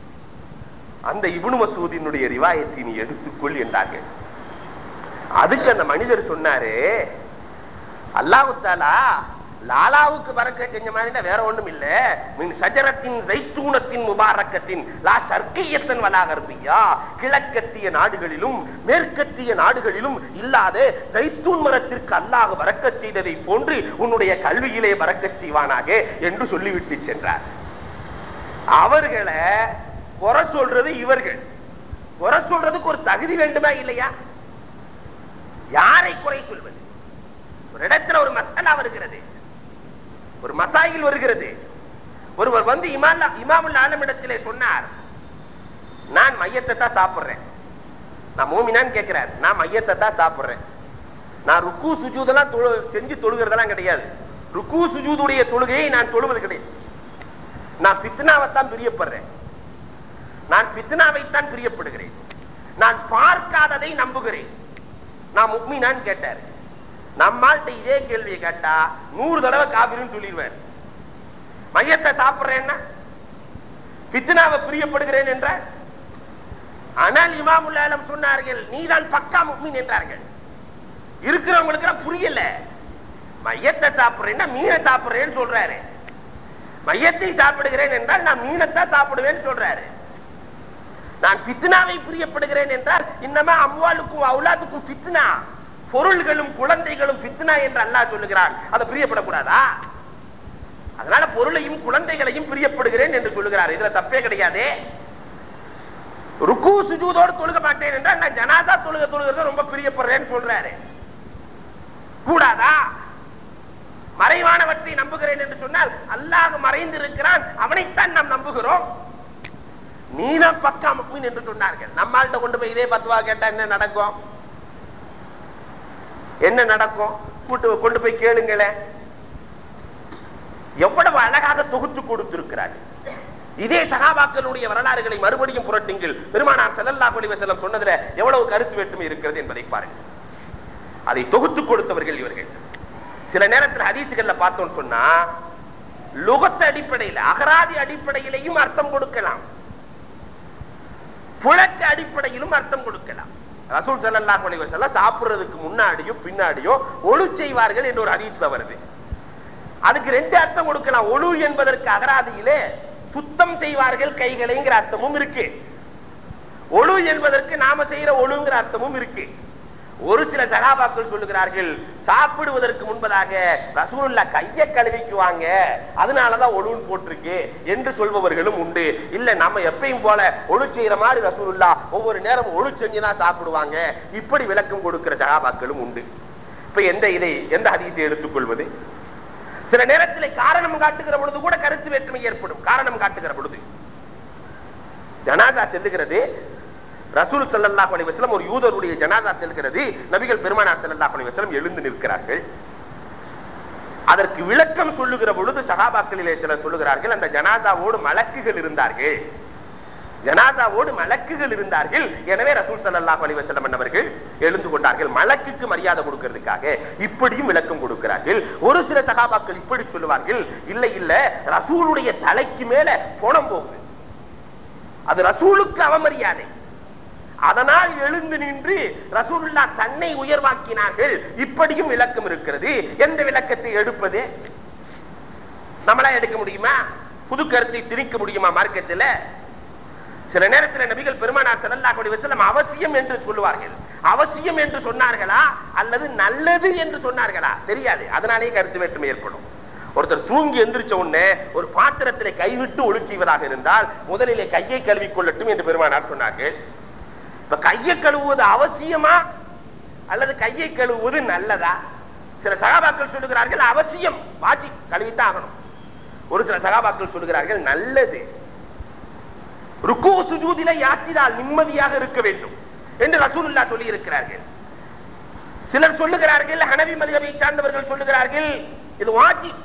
அந்த இப்னு மஸ்ஊதினுடைய ரிவாயத்தை நீ எடுத்துக்கொள் என்றார்கள். அதுக்கு அந்த மனிதர் சொன்னாரு, அல்லாஹ் தஆலா லாலாவுக்கு பரக்க செஞ்ச மாதிரி வேற ஒண்ணும் இல்ல, மின் ஷஜரத்தின் ஸைத்தூனத்தின் முபாரக்கத்தின் லா ஷர்கியத்தன் வலா கர்பியா, கிழக்கத்திய நாடுகளிலும் மேற்கத்திய நாடுகளிலும் இல்லாத ஸைத்தூன் மரத்திற்கு அல்லாஹ் பரக்கத் செய்ததை போன்று உன்னுடைய கல்வியிலே பரக்கத் செய்வானாக என்று சொல்லிவிட்டு சென்றார். அவர்களை குறை சொல்றது இவர்கள். குறை சொல்றதுக்கு ஒரு தகுதி வேண்டுமா இல்லையா? யாரை குறை சொல்வது? ஒரு இடத்துல ஒரு மசாலா வருகிறது, ஒரு மசாயில் வருகிறது. ஒருவர் வந்து இமாமுல் ஆலம் இடத்திலே சொன்னார், நான் மையத்தை தான் சாப்பிடுறேன். நான் மூமினான்னு கேட்கிறார், நான் மையத்தை தான் சாப்பிடுறேன், நான் ருக்கு சுஜூதெல்லாம் செஞ்சு தொழுகிறதெல்லாம் கிடையாது, ருக்கு சுஜூதுடைய தொழுகையை நான் தொழுவது கிடையாது, நான் ஃபித்னாவைத்தான் பிரியப்படுறேன், நான் ஃபித்னாவைத்தான் பிரியப்படுகிறேன், நான் பார்க்காததை நம்புகிறேன், நான் முக்மீனான்னு கேட்டார். நம்மால்ட்ட இதே கேள்வியை கேட்டா நூறு தடவை காபிருன்னு சொல்லிடுவார். மையத்தை சாப்பிடுறேன்னா ஃபித்னாவை பிரியப்படுகிறேன் என்ற. ஆனால் இமாமுல் ஆலம் சொன்னார்கள், நீதான் பக்கா முக்மீன் என்றார்கள். இருக்கிறவங்களுக்கு புரியல. மையத்தை சாப்பிடுறேன்னா மீனை சாப்பிடுறேன்னு சொல்றாரு, மையத்தை சாப்பிடுகிறேன் என்றால் நான் மீனத்தான் சாப்பிடுவேன்னு சொல்றாரு. நான் ஃபித்னாவை பிரியப்படுகிறேன் என்றால் இன்னமா அம்வாலுக்கும் அவுலாதுக்கும் ஃபித்னா, பொருள்களும் குழந்தைகளும் ஃபித்னா என்று அல்லாஹ் சொல்லுகிறான். அதை பிரியப்படக்கூடாதா? அதனால பொருளையும் குழந்தைகளையும் பிரியப்படுகிறேன் என்று சொல்லுகிறார். இதுல தப்பே கிடையாது. ருக்கு சுஜூதோடு தொழுக மாட்டேன் என்றால் நான் ஜனாசா தொழுக தொழுகிறத ரொம்ப பிரியப்படுறேன்னு சொல்றாரு. கூடாதா? மறைவானவற்றை நம்புகிறேன் என்று சொன்னால் அல்லாஹ் மறைந்து இருக்கிறான், அவனைத்தான் நாம் நம்புகிறோம். நீதான் பக்கா முக்மீன் என்று சொன்னார்கள். நம்மள்கிட்ட கொண்டு போய் இதே பத்துவா கேட்டா என்ன நடக்கும்? என்ன நடக்கும்? கூட்டு கொண்டு போய் கேளுங்களேன். எவ்வளவு அழகாக தொகுத்து கொடுத்திருக்கிறார்கள். இதே சஹாபாக்களுடைய வரலாறுகளை மறுபடியும் புரட்டுங்கள். பெருமானார் ஸல்லல்லாஹு அலைஹி வஸல்லம் சொன்னதுல எவ்வளவு கருத்து வேற்றுமை இருக்கிறது என்பதை பாருங்கள். அதை தொகுத்து கொடுத்தவர்கள் இவர்கள். சில நேரத்தில் ஹதீசுகள்ல பார்த்தோம்னு சொன்னா லுகத் அடிப்படையில் அகராதி அடிப்படையிலையும் அர்த்தம் கொடுக்கலாம், புழக்க அடிப்படையிலும் அர்த்தம் கொடுக்கலாம். ரசூல் ஸல்லல்லாஹு அலைஹி வஸல்லம் சாப்பிடுறதுக்கு முன்னாடியோ பின்னாடியோ ஒழு செய்வார்கள் என்று ஒரு ஹதீஸ்ல வருது. அதுக்கு ரெண்டு அர்த்தம் கொடுக்கலாம். ஒழு என்பதற்கு அகராதியிலே சுத்தம் செய்வார்கள் கைகளைங்கிற அர்த்தமும் இருக்கு, ஒழு என்பதற்கு நாம செய்யற ஒழுங்கிற அர்த்தமும் இருக்கு. ஒரு சில சஹாபாக்கள் சொல்லுகிறார்கள், சாப்பிடுவதற்கு முன்பதாக ரசூலுல்லாஹ் கையை கழுவிக்குவாங்க, அதனாலதான் ஒழுன்னு போட்டிருக்கு என்று சொல்பவர்களும் உண்டு. இல்ல நம்ம எப்பயும் போல ஒழு செய்யற மாதிரி ரசூலுல்லாஹ் ஒவ்வொரு நேரம் ஒழு செஞ்சுதான் சாப்பிடுவாங்க, இப்படி விளக்கம் கொடுக்கிற சஹாபாக்களும் உண்டு. இப்ப எந்த இதை எந்த ஹதீஸை எடுத்துக்கொள்வது? சில நேரத்தில் காரணம் காட்டுகிற பொழுது கூட கருத்து வேற்றுமை ஏற்படும். காரணம் காட்டுகிற பொழுது ஜனாசா செல்லுகிறது, ரசூல் ஸல்லல்லாஹு அலைஹி வஸல்லம் ஒரு யூதருடைய ஜனாசா செல்கிறது, நபிகள் பெருமானார் ஸல்லல்லாஹு அலைஹி வஸல்லம் எழுந்து நிற்கிறார்கள். அதற்கு விளக்கம் சொல்லுகிற பொழுது சஹாபாக்களிலே சிலர் சொல்லுகிறார்கள், அந்த ஜனாசாவோடு மலக்குகள் இருந்தார்கள், ஜனாசாவோடு மலக்குகள் இருந்தார்கள். எனவே ரசூல் ஸல்லல்லாஹு அலைஹி வஸல்லம் அவர்கள் எழுந்து கொண்டார்கள். மலக்குக்கு மரியாதை கொடுக்கிறதுக்காக இப்படியும் விளக்கம் கொடுக்கிறார்கள். ஒரு சில சகாபாக்கள் இப்படி சொல்லுவார்கள், இல்ல இல்ல ரசூலுடைய தலைக்கு மேல போனம் போகுது, அது ரசூலுக்கு அவமரியாதை, அதனால் எழுந்து நின்று ரசூலுல்லாஹ் தன்னை உயர்வாக்கினார்கள். இப்படியும் விளக்கம் இருக்கிறது. எந்த விளக்கத்தை எடுப்பது? நம்மளா எடுக்க முடியுமா? புது கருத்தை திணிக்க முடியுமா மார்க்கத்தில்? சில நேரத்தில் நபிகள் பெருமானார் ஸல்லல்லாஹு அலைஹி வஸல்லம் அவசியம் என்று சொல்லுவார்கள். அவசியம் என்று சொன்னார்களா அல்லது நல்லது என்று சொன்னார்களா தெரியாது. அதனாலேயே கருத்து வேற்றுமை ஏற்படும். ஒருத்தர் தூங்கி எந்திரிச்ச உடனே ஒரு பாத்திரத்திலே கைவிட்டு ஒளி செய்வதாக இருந்தால் முதலிலே கையை கழுவி கொள்ளட்டும் என்று பெருமானார் சொன்னார்கள். இப்ப கையை கழுவுவது அவசியமா அல்லது கையை கழுவுவது நல்லதா? சில சகாபாக்கள் சொல்லுகிறார்கள் அவசியம், வாஜிப், கழுவித்தான் ஆகணும். ஒரு சில சகாபாக்கள் சொல்லுகிறார்கள் நல்லது, ருக்கு சுஜூதிலே யாத்திதால் நிம்மதியாக இருக்க வேண்டும் என்று ரசூலுல்லாஹ் சொல்லி இருக்கிறார்கள். சிலர் சொல்லுகிறார்கள், ஹனவி மذஹபை சார்ந்தவர்கள் சொல்லுகிறார்கள் இது வாஜிப்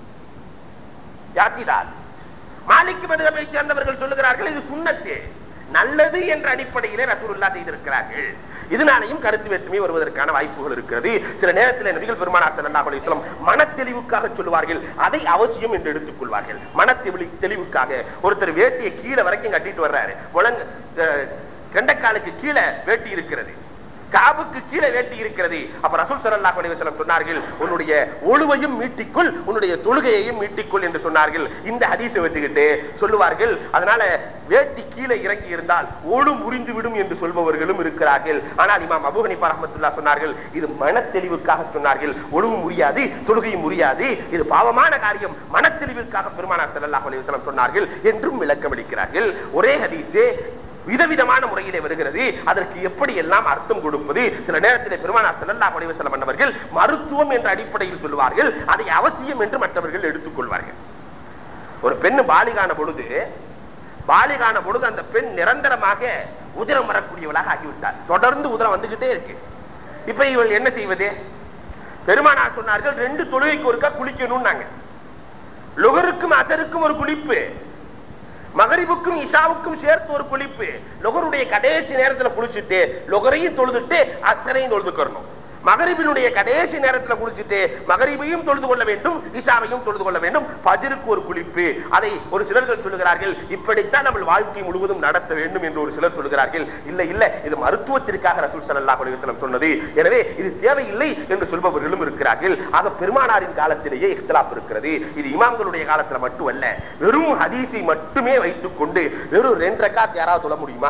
யாத்திதால். மாலிகி மذஹபை சார்ந்தவர்கள் சொல்லுகிறார்கள் இது சுன்னத்து, நல்லது என்ற அடிப்படையிலே ரசூலுல்லாஹ் செய்திருக்கிறார்கள். இதனாலேயும் கருத்து வேற்றுமை வருவதற்கான வாய்ப்புகள் இருக்கிறது. சில நேரத்தில் நபிகள் பெருமானார் ஸல்லல்லாஹு அலைஹி வஸல்லம் மன தெளிவுக்காக சொல்லுவார்கள், அதை அவசியம் என்று எடுத்துக் கொள்வார்கள். மன தெளிவுக்காக ஒருத்தர் வேட்டியை கீழே வரைக்கும் கட்டிட்டு வர்றாரு, முழங்க கெண்டக்காலுக்கு கீழே வேட்டி இருக்கிறது, காபுக்கு கீழே வேட்டி இருக்கிறது. அப்ப ரசூல் ஸல்லல்லாஹு அலைஹி வஸல்லம் சொன்னார்கள், உன்னுடைய ஒழுவையும் மீட்டிக்குள் உன்னுடைய தொழுகையையும் மீட்டிக்குள் என்று சொன்னார்கள். இந்த ஹதீஸை வச்சுக்கிட்டு சொல்லுவார்கள், அதனால வேட்டி கீழே இறங்கி இருந்தால் ஒழு முறிந்து விடும் என்று சொல்பவர்களும் இருக்கிறார்கள். ஆனால் இமாம் அபூ ஹனீஃபா ரஹ்மத்துல்லாஹ் சொன்னார்கள், இது மன தெளிவுக்காக சொன்னார்கள், ஒழுவும் முறியாது தொழுகையும் முறியாது, இது பாவமான காரியம், மன தெளிவுக்காக பெருமானார் ஸல்லல்லாஹு அலைஹி வஸல்லம் சொன்னார்கள் என்றும் விளக்கமளிக்கிறார்கள். ஒரே ஹதீஸே விதவிதமான முறையிலே வருகிறது. அதற்கு எப்படி எல்லாம் அர்த்தம் கொடுப்பது? சில நேரத்தில் பெருமானார் ஸல்லல்லாஹு அலைஹி வஸல்லம் அவர்கள் மருத்துவம் என்ற அடிப்படையில் சொல்லுவார்கள், அதை அவசியம் என்று மற்றவர்கள் எடுத்துக்கொள்வார்கள். ஒரு பெண் பாலிகான பொழுது பாலிகான பொழுது அந்த பெண் நிரந்தரமாக உதிரம் வரக்கூடியவளாக ஆகிவிட்டார். தொடர்ந்து உதிரம் வந்துகிட்டே இருக்கு. இப்ப இவள் என்ன செய்வது? பெருமானார் சொன்னார்கள், ரெண்டு தொழுகைக்கு ஒருக்கா குளிக்கணும். நாங்க லுகருக்கும் அசருக்கும் ஒரு குளிப்பு, மகரிபுக்கும் இஷாவுக்கும் சேர்த்து ஒரு குளிப்பு. லொகருடைய கடைசி நேரத்தில் குளிச்சுட்டு லொகரையும் தொழுதுட்டு அசரையும் தொழுதுக்கணும். மகரிபினுடைய கடைசி நேரத்தில் குளிச்சுட்டு மகரிபையும் தொழுது கொள்ள வேண்டும், இஷாவையும் தொழுது கொள்ள வேண்டும். ஃபஜ்ருக்கு ஒரு குளிப்பு. அதை ஒரு சிலர்கள் சொல்லுகிறார்கள், இப்படித்தான் நம்ம வாழ்க்கை முழுவதும் நடத்த வேண்டும் என்று ஒரு சிலர் சொல்லுகிறார்கள். இல்ல இல்ல இது மருத்துவத்திற்காக ரசூல் ஸல்லல்லாஹு அலைஹி வஸல்லம் சொன்னது, எனவே இது தேவையில்லை என்று சொல்பவர்களும் இருக்கிறார்கள். ஆக பெருமானாரின் காலத்திலேயே இக்திலாஃப் இருக்கிறது. இது இமாம்களுடைய காலத்துல மட்டுமல்ல. வெறும் ஹதீஸை மட்டுமே வைத்துக் கொண்டு வெறும் ரெண்டு ரக்காத் யாராவது தொழ முடியுமா?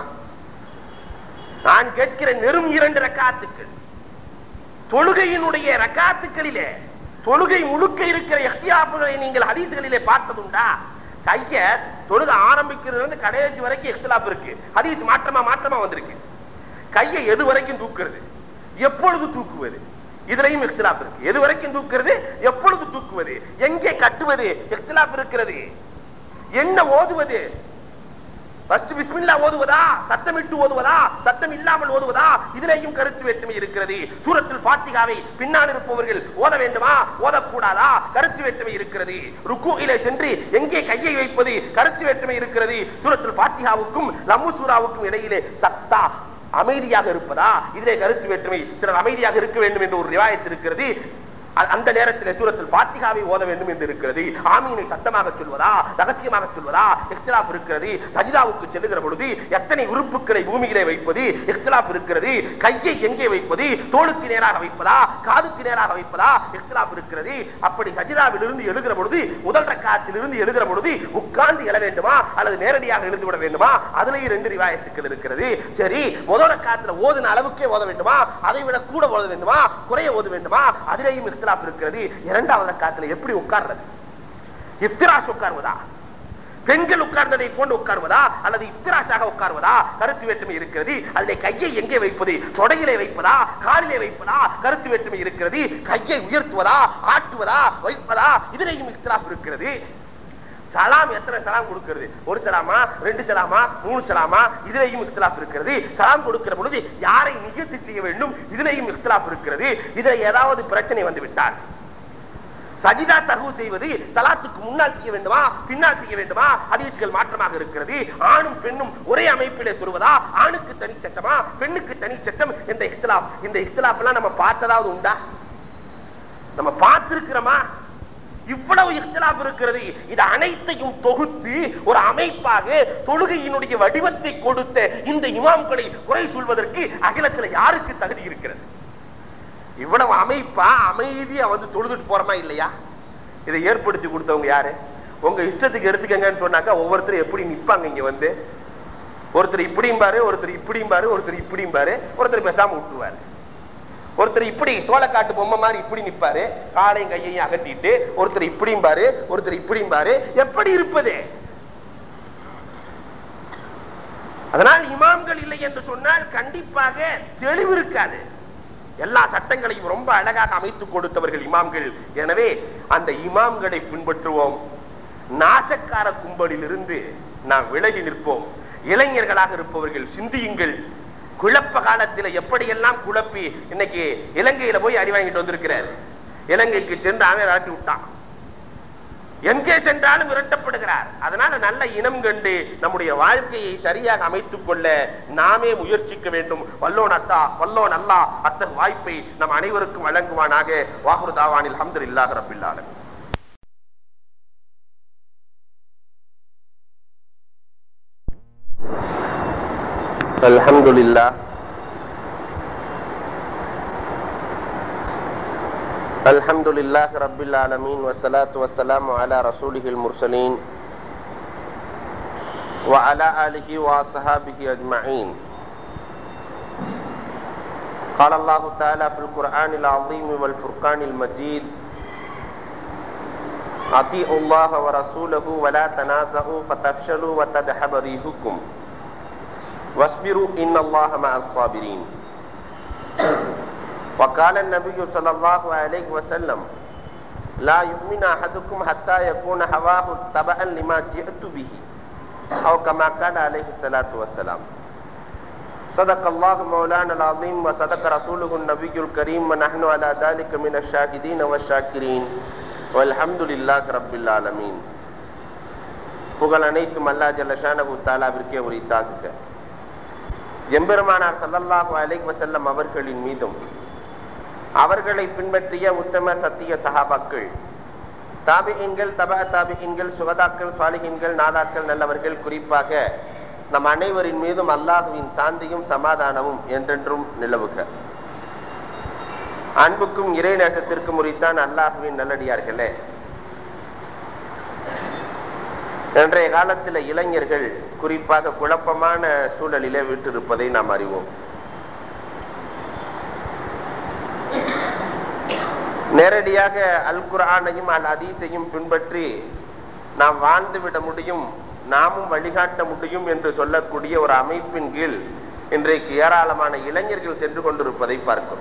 நான் கேட்கிறேன், வெறும் இரண்டு ரக்காத்துக்கள் தொழுகையினுடைய ரக்காத்துக்களிலே தொழுகை முழுக்க இருக்கிற இஹ்திலாஃப்களை நீங்கள் ஹதீஸ்களிலே பார்த்ததுண்டா? கைய தொழுக ஆரம்பிக்கிறது இருந்து கடைசி வரைக்கும் இஹ்திலாஃப் இருக்கு. ஹதீஸ் மாற்றமா மாற்றமா வந்திருக்கு. கையை எது வரைக்கும் தூக்குறது, எப்பொழுது தூக்குவது, இதுலயும் இஹ்திலாஃப் இருக்கு. எது வரைக்கும் தூக்குறது, எப்பொழுது தூக்குவது, எங்கே கட்டுவது, இஹ்திலாஃப் இருக்கிறது. என்ன ஓதுவது, ஃபர்ஸ்ட் பிஸ்மில்லாஹ் ஓதுவதா, சத்தமிட்டு ஓதுவதா, சத்தம் இல்லாமல் ஓதுவதா, இதிலேயும் கருத்து வேற்றுமை இருக்கிறது. சூரத்துல் ஃபாத்திஹாவை பின்னால் இருப்பவர்கள் ஓத வேண்டுமா ஓதக்கூடாதா, கருத்து வேற்றுமை இருக்கிறது. ருக்கூஇலே சென்று எங்கே கையை வைப்பது, கருத்து வேற்றுமை இருக்கிறது. சூரத்துல் ஃபாத்திஹாவுக்கும் லம்மு சூராவுக்கும் இடையிலே சத்தா அமைதியாக இருப்பதா, இதிலே கருத்து வேற்றுமை. சிலர் அமைதியாக இருக்க வேண்டும் என்று ஒரு ரிவாயத் இருக்கிறது. அந்த நேரத்தில் சூரத்துல் ஃபாத்திஹாவை ஓத வேண்டும் என்று இருக்கிறது. ஆமீனை சத்தமாக சொல்வதா, ரகசியமாக சொல்வதா, இக்திலாஃப் இருக்கிறது. சஜிதாவுக்கு செல்லுகிற பொழுது எத்தனை உறுப்புகளை பூமியிலே வைப்பது, இக்திலாஃப் இருக்கிறது. கையை எங்கே வைப்பது, தோளுக்கு நேராக வைப்பதா, காதுக்கு நேராக வைப்பதா, இக்திலாஃப் இருக்கிறது. அப்படி சஜிதாவில் இருந்து எழுகிற பொழுது, முதல் ரக்காத்தில் இருந்து எழுகிற பொழுது உட்கார்ந்து எழ வேண்டுமா அல்லது நேரடியாக எழுந்து விட வேண்டுமா, அதுலயும் ரெண்டு ரிவாயத்துக்கள் இருக்கிறது. சரி, முதல் ரக்காத்தில் ஓதுன அளவுக்கே ஓத வேண்டுமா, அதை விட கூட ஓத வேண்டுமா, குறைய ஓத வேண்டுமா, அதிலேயும் இருக்கிறது. இரண்டாவது ரக்காத்துல எப்படி உட்கார்றது, இஃப்திராஷ் உட்கார்வதா, பெண்கள் உட்கார்ந்ததை போன்று உட்கார்வதா அல்லது இஃப்திராஷாக உட்கார்வதா, கருத்து வேற்றுமை இருக்கிறது. அதிலே கையை எங்கே வைப்பது, தொடையிலே வைப்பதா, காலிலே வைப்பதா, கருத்து வேற்றுமை இருக்கிறது. கையை உயர்த்துவதா, ஆட்டுவதா, வைப்பதா, இதிலேயும் இஃப்திராஃப் இருக்கிறது. சலாம் எத்தனை சலாம் கொடுக்கிறது, ஒரு சலாமா, ரெண்டு சலாமா, மூணு சலாமா, இதிலேயும் இக்திலாஃப் இருக்கிறது. சலாம் கொடுக்கிற பொழுது யாரை நியத்து செய்ய வேண்டும், இதிலேயும் இக்திலாஃப் இருக்கிறது. இதில் ஏதாவது பிரச்சனை வந்து விட்டால் சஜிதா சஹு செய்வது சலாத்துக்கு முன்னால் செய்ய வேண்டுமா பின்னால் செய்ய வேண்டுமா? ஹதீஸ்கள் மாற்றமாக இருக்கிறது. ஆணும் பெண்ணும் ஒரே அமைப்பிலே தொழுவதா? ஆணுக்கு தனி சட்டமா பெண்ணுக்கு தனி சட்டம் என்ற இக்திலாப். இந்த இக்திலாப் எல்லாம் நம்ம பார்த்ததாவது உண்டா? நம்ம பார்த்திருக்கிறோமா? இவ்வளவு இக்திலாப் இருக்கிறது. இது அனைத்தையும் தொகுத்து ஒரு அமைப்பாக தொழுகையினுடைய வடிவத்தை கொடுத்த இந்த இமாம்களை குறை சொல்வதற்கு அகிலத்தில் யாருக்கு தகுதி இருக்கிறது? இவ்வளவு அமைப்பா அமைதியா வந்து தொழுதுட்டு போறமா இல்லையா? இதை ஏற்படுத்தி கொடுத்தவங்க யாரு? உங்க இஷ்டத்துக்கு எடுத்துக்கங்கன்னு சொன்னாக்கா ஒவ்வொருத்தரும் எப்படி நிப்பாங்க இங்க வந்து? ஒருத்தர் இப்படியும் பாரு, ஒருத்தர் இப்படியும் பாரு, ஒருத்தர் இப்படியும் பாரு, ஒருத்தர் பேசாம விட்டுருவாரு. ஒருத்தர் இப்படி சோளக்காட்டு பொம்மை மாதிரி இப்படி நிப்பாரு, காலையும் கையையும் அகட்டிட்டு. ஒருத்தர் இப்படியும் பாரு, ஒருத்தர் இப்படியும் பாரு. எப்படி இருப்பது? அதனால் இமாம்கள் இல்லை என்று சொன்னால் கண்டிப்பாக தெளிவு இருக்காது. எல்லா சட்டங்களையும் ரொம்ப அழகாக அமைத்துக் கொடுத்தவர்கள் இமாம்கள். எனவே அந்த இமாம்களை பின்பற்றுவோம். நாசக்கார கும்பலில் இருந்து நாம் விலகி நிற்போம். இளைஞர்களாக இருப்பவர்கள் சிந்தியுங்கள். குழப்ப காலத்தில் எப்படியெல்லாம் குழப்பி இன்னைக்கு இலங்கையில போய் அடி வாங்கிட்டு வந்திருக்கிறார். இலங்கைக்கு சென்று அவன் விரட்டி விட்டான். எங்கே சென்றாலும் விரட்டப்படுகிறார். அதனால நல்ல இனம் கண்டு நம்முடைய வாழ்க்கையை சரியாக அமைத்துக் கொள்ள நாமே முயற்சிக்க வேண்டும். வல்லோன் அத்தா வல்லோன் அல்லாஹ் அத்தகைய வாய்ப்பை நம் அனைவருக்கும் வழங்குவானாக. வாஹிரு தாவானில் அல்ஹம்துலில்லாஹி ரப்பில் ஆலமீன். அல்ஹம்துலில்லாஹ் அல்ஹம்துலில்லாஹி ரப்பில் ஆலமீன் வஸ்ஸலாத்து வஸ்ஸலாமு அலா ரசூலிஹில் முர்ஸலீன் வ அலா ஆலிஹி வ அஸ்ஹாபிஹி அஜ்மஈன். قال الله تعالى في القرآن العظيم والفرقان المجيد أطيعوا الله ورسوله ولا تنازعوا فتفشلوا وتذهب ريحكم واصبروا إن الله مع الصابرين. وقال النبي صلى الله عليه وسلم لا يؤمن أحدكم حتى يكون هواه تبعا لما جئت به أو كما قال عليه الصلاة والسلام. صدق الله مولانا العظيم وصدق رسوله النبي الكريم ونحن على ذلك من الشاهدين والشاكرين والحمد لله رب العالمين. புகழ் அனைத்தும் அல்லாஹ் ஜல்ல ஷானஹு தஆலாவிற்கே உரித்தாகுக. எம்பெருமானார் ஸல்லல்லாஹு அலைஹி வஸல்லம் அவர்களின் மீதும் அவர்களை பின்பற்றிய உத்தம சத்திய சஹாபாக்கள், தாபிஈன்கள், தபா தாபிஈன்கள், சுகதாக்கள், சாலிஹீன்கள், நாதாக்கள், நல்லவர்கள், குறிப்பாக நம் அனைவரின் மீதும் அல்லாஹ்வின் சாந்தியும் சமாதானமும் என்றென்றும் நிலவுக. அன்புக்கும் இறை நேசத்திற்கும் உரித்தான் அல்லாஹ்வின் நல்லடியார்களே, இன்றைய காலத்தில் இளைஞர்கள் குறிப்பாக குழப்பமான சூழலிலே விட்டிருப்பதை நாம் அறிவோம். நேரடியாக அல் குர்ஆனையும் அல் ஹதீஸையும் பின்பற்றி நாம் வாழ்ந்துவிட முடியும், நாமும் வழிகாட்ட முடியும் என்று சொல்லக்கூடிய ஒரு அமைப்பின் கீழ் இன்றைக்கு ஏராளமான இளைஞர்கள் சென்று கொண்டிருப்பதை பார்க்கிறோம்.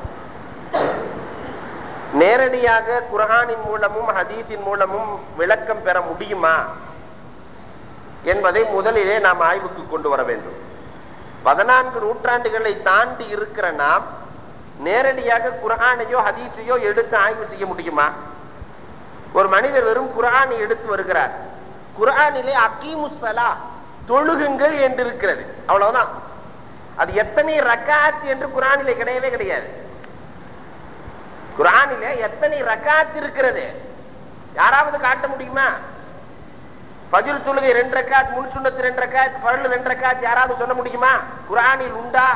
நேரடியாக குர்ஆனின் மூலமும் ஹதீஸின் மூலமும் விளக்கம் பெற முடியுமா என்பதை முதலிலே நாம் ஆய்வுக்கு கொண்டு வர வேண்டும். பதினான்கு நூற்றாண்டுகளை தாண்டி இருக்கிற நாம் நேரடியாக குர்ஆனையோ ஹதீஸையோ எடுத்து ஆய்வு செய்ய முடியுமா? ஒரு மனிதர் வெறும் குர்ஆனை எடுத்து வருகிறார். குர்ஆனிலே அகீமுஸ்ஸலா தொழுகுங்கள் என்று இருக்கிறது, அவ்வளவுதான். அது எத்தனை ரக்காத் என்று குர்ஆனிலே கிடையவே கிடையாது. குர்ஆனிலே எத்தனை ரக்காத் இருக்கிறது யாராவது காட்ட முடியுமா? ஃபஜ்ர் தொழுகை ரெண்டு ரக்காத், முன் சுன்னத் ரெண்டு ரக்காத், ஃபர்ல் ரெண்டு ரக்காத் யாராவது சொல்ல முடியுமா? குர்ஆனில் உண்டா?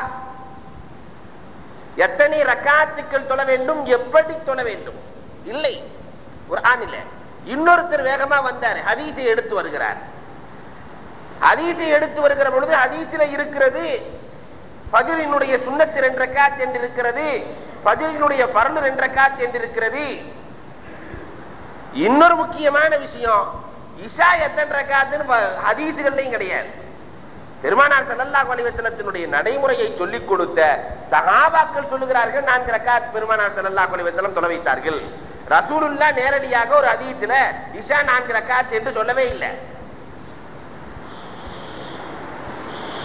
எத்தனை ரக்காத்துக்கள் தொழ வேண்டும், எப்படி தொழ வேண்டும்? இல்லை குர்ஆனிலே. இன்னொருத்தர் வேகமா வந்தார், ஹதீஸை எடுத்து வருகிறார். ஹதீஸை எடுத்து வருகிற பொழுது ஹதீஸில இருக்கிறது ஃபஜ்ரினுடைய சுன்னத் ரெண்டு ரக்காத் என்று இருக்கிறது, ஃபஜ்ரினுடைய ஃபர்ல் ரெண்டு ரக்காத் என்று இருக்கிறது. இன்னொரு முக்கியமான விஷயம், இஷா எத்தனை ரக்காத்துன்னு ஹதீஸுகள்லையும் கிடையாது. பெருமானார் ஸல்லல்லாஹு அலைஹி வஸல்லத்தினுடைய நடைமுறையை சொல்லிக் கொடுத்த சஹாபாக்கள் சொல்லுகிறார்கள் நான்கு ரக்காத் பெருமானார் ஸல்லல்லாஹு அலைஹி வஸல்லம் தொழ வைத்தார்கள். ரசூலுல்லாஹ் நேரடியாக ஒரு ஹதீஸ்ல இஷா நான்கு ரக்காத் என்று சொல்லவே இல்லை.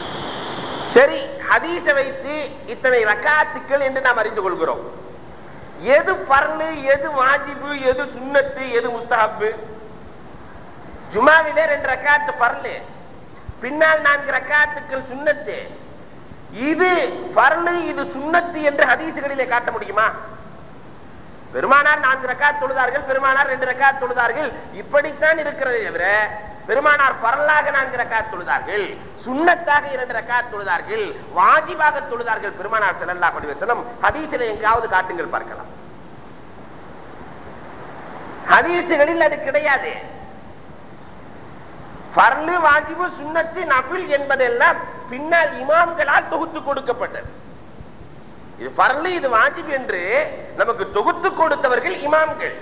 சரி, ஹதீஸை வைத்து இத்தனை ரக்காத்துக்கள் என்று நாம் அறிந்து கொள்கிறோம். எது ஃபர்லு, எது வாஜிபு, எது சுன்னத்து, எது முஸ்தஹப்? ஜுமாவிலே ரெண்டு ரக்காத்து ஃபர்லு, பின்னால் நான்கு ரக்காத்துக்கள் சுன்னத்து. இது ஃபர்லு, இது சுன்னத்து என்று ஹதீசுகளிலே காட்ட முடியுமா? பெருமானார் நான்கு ரக்காத் தொழுதார்கள், பெருமானார் ரெண்டு ரக்காத் தொழுதார்கள், இப்படித்தான் இருக்கிறதே தவிர பெருமானார் ஃபர்லாக நான்கு ரக்காத் தொழுதார்கள், சுன்னத்தாக இரண்டு ரக்காத் தொழுதார்கள், வாஜிபாக தொழுதார்கள் பெருமானார் ஸல்லல்லாஹு அலைஹி வஸல்லம் ஹதீஸிலே எங்காவது காட்டுங்கள் பார்க்கலாம். ஹதீசுகளில் அது கிடையாது. ஃபர்லு, வாஜிபு, சுன்னத்து, நஃபில் என்பதெல்லாம் பின்னால் இமாம்களால் தொகுத்து கொடுக்கப்பட்டது. இது ஃபர்லு, இது வாஜிப் என்று நமக்கு தொகுத்து கொடுத்தவர்கள் இமாம்கள்.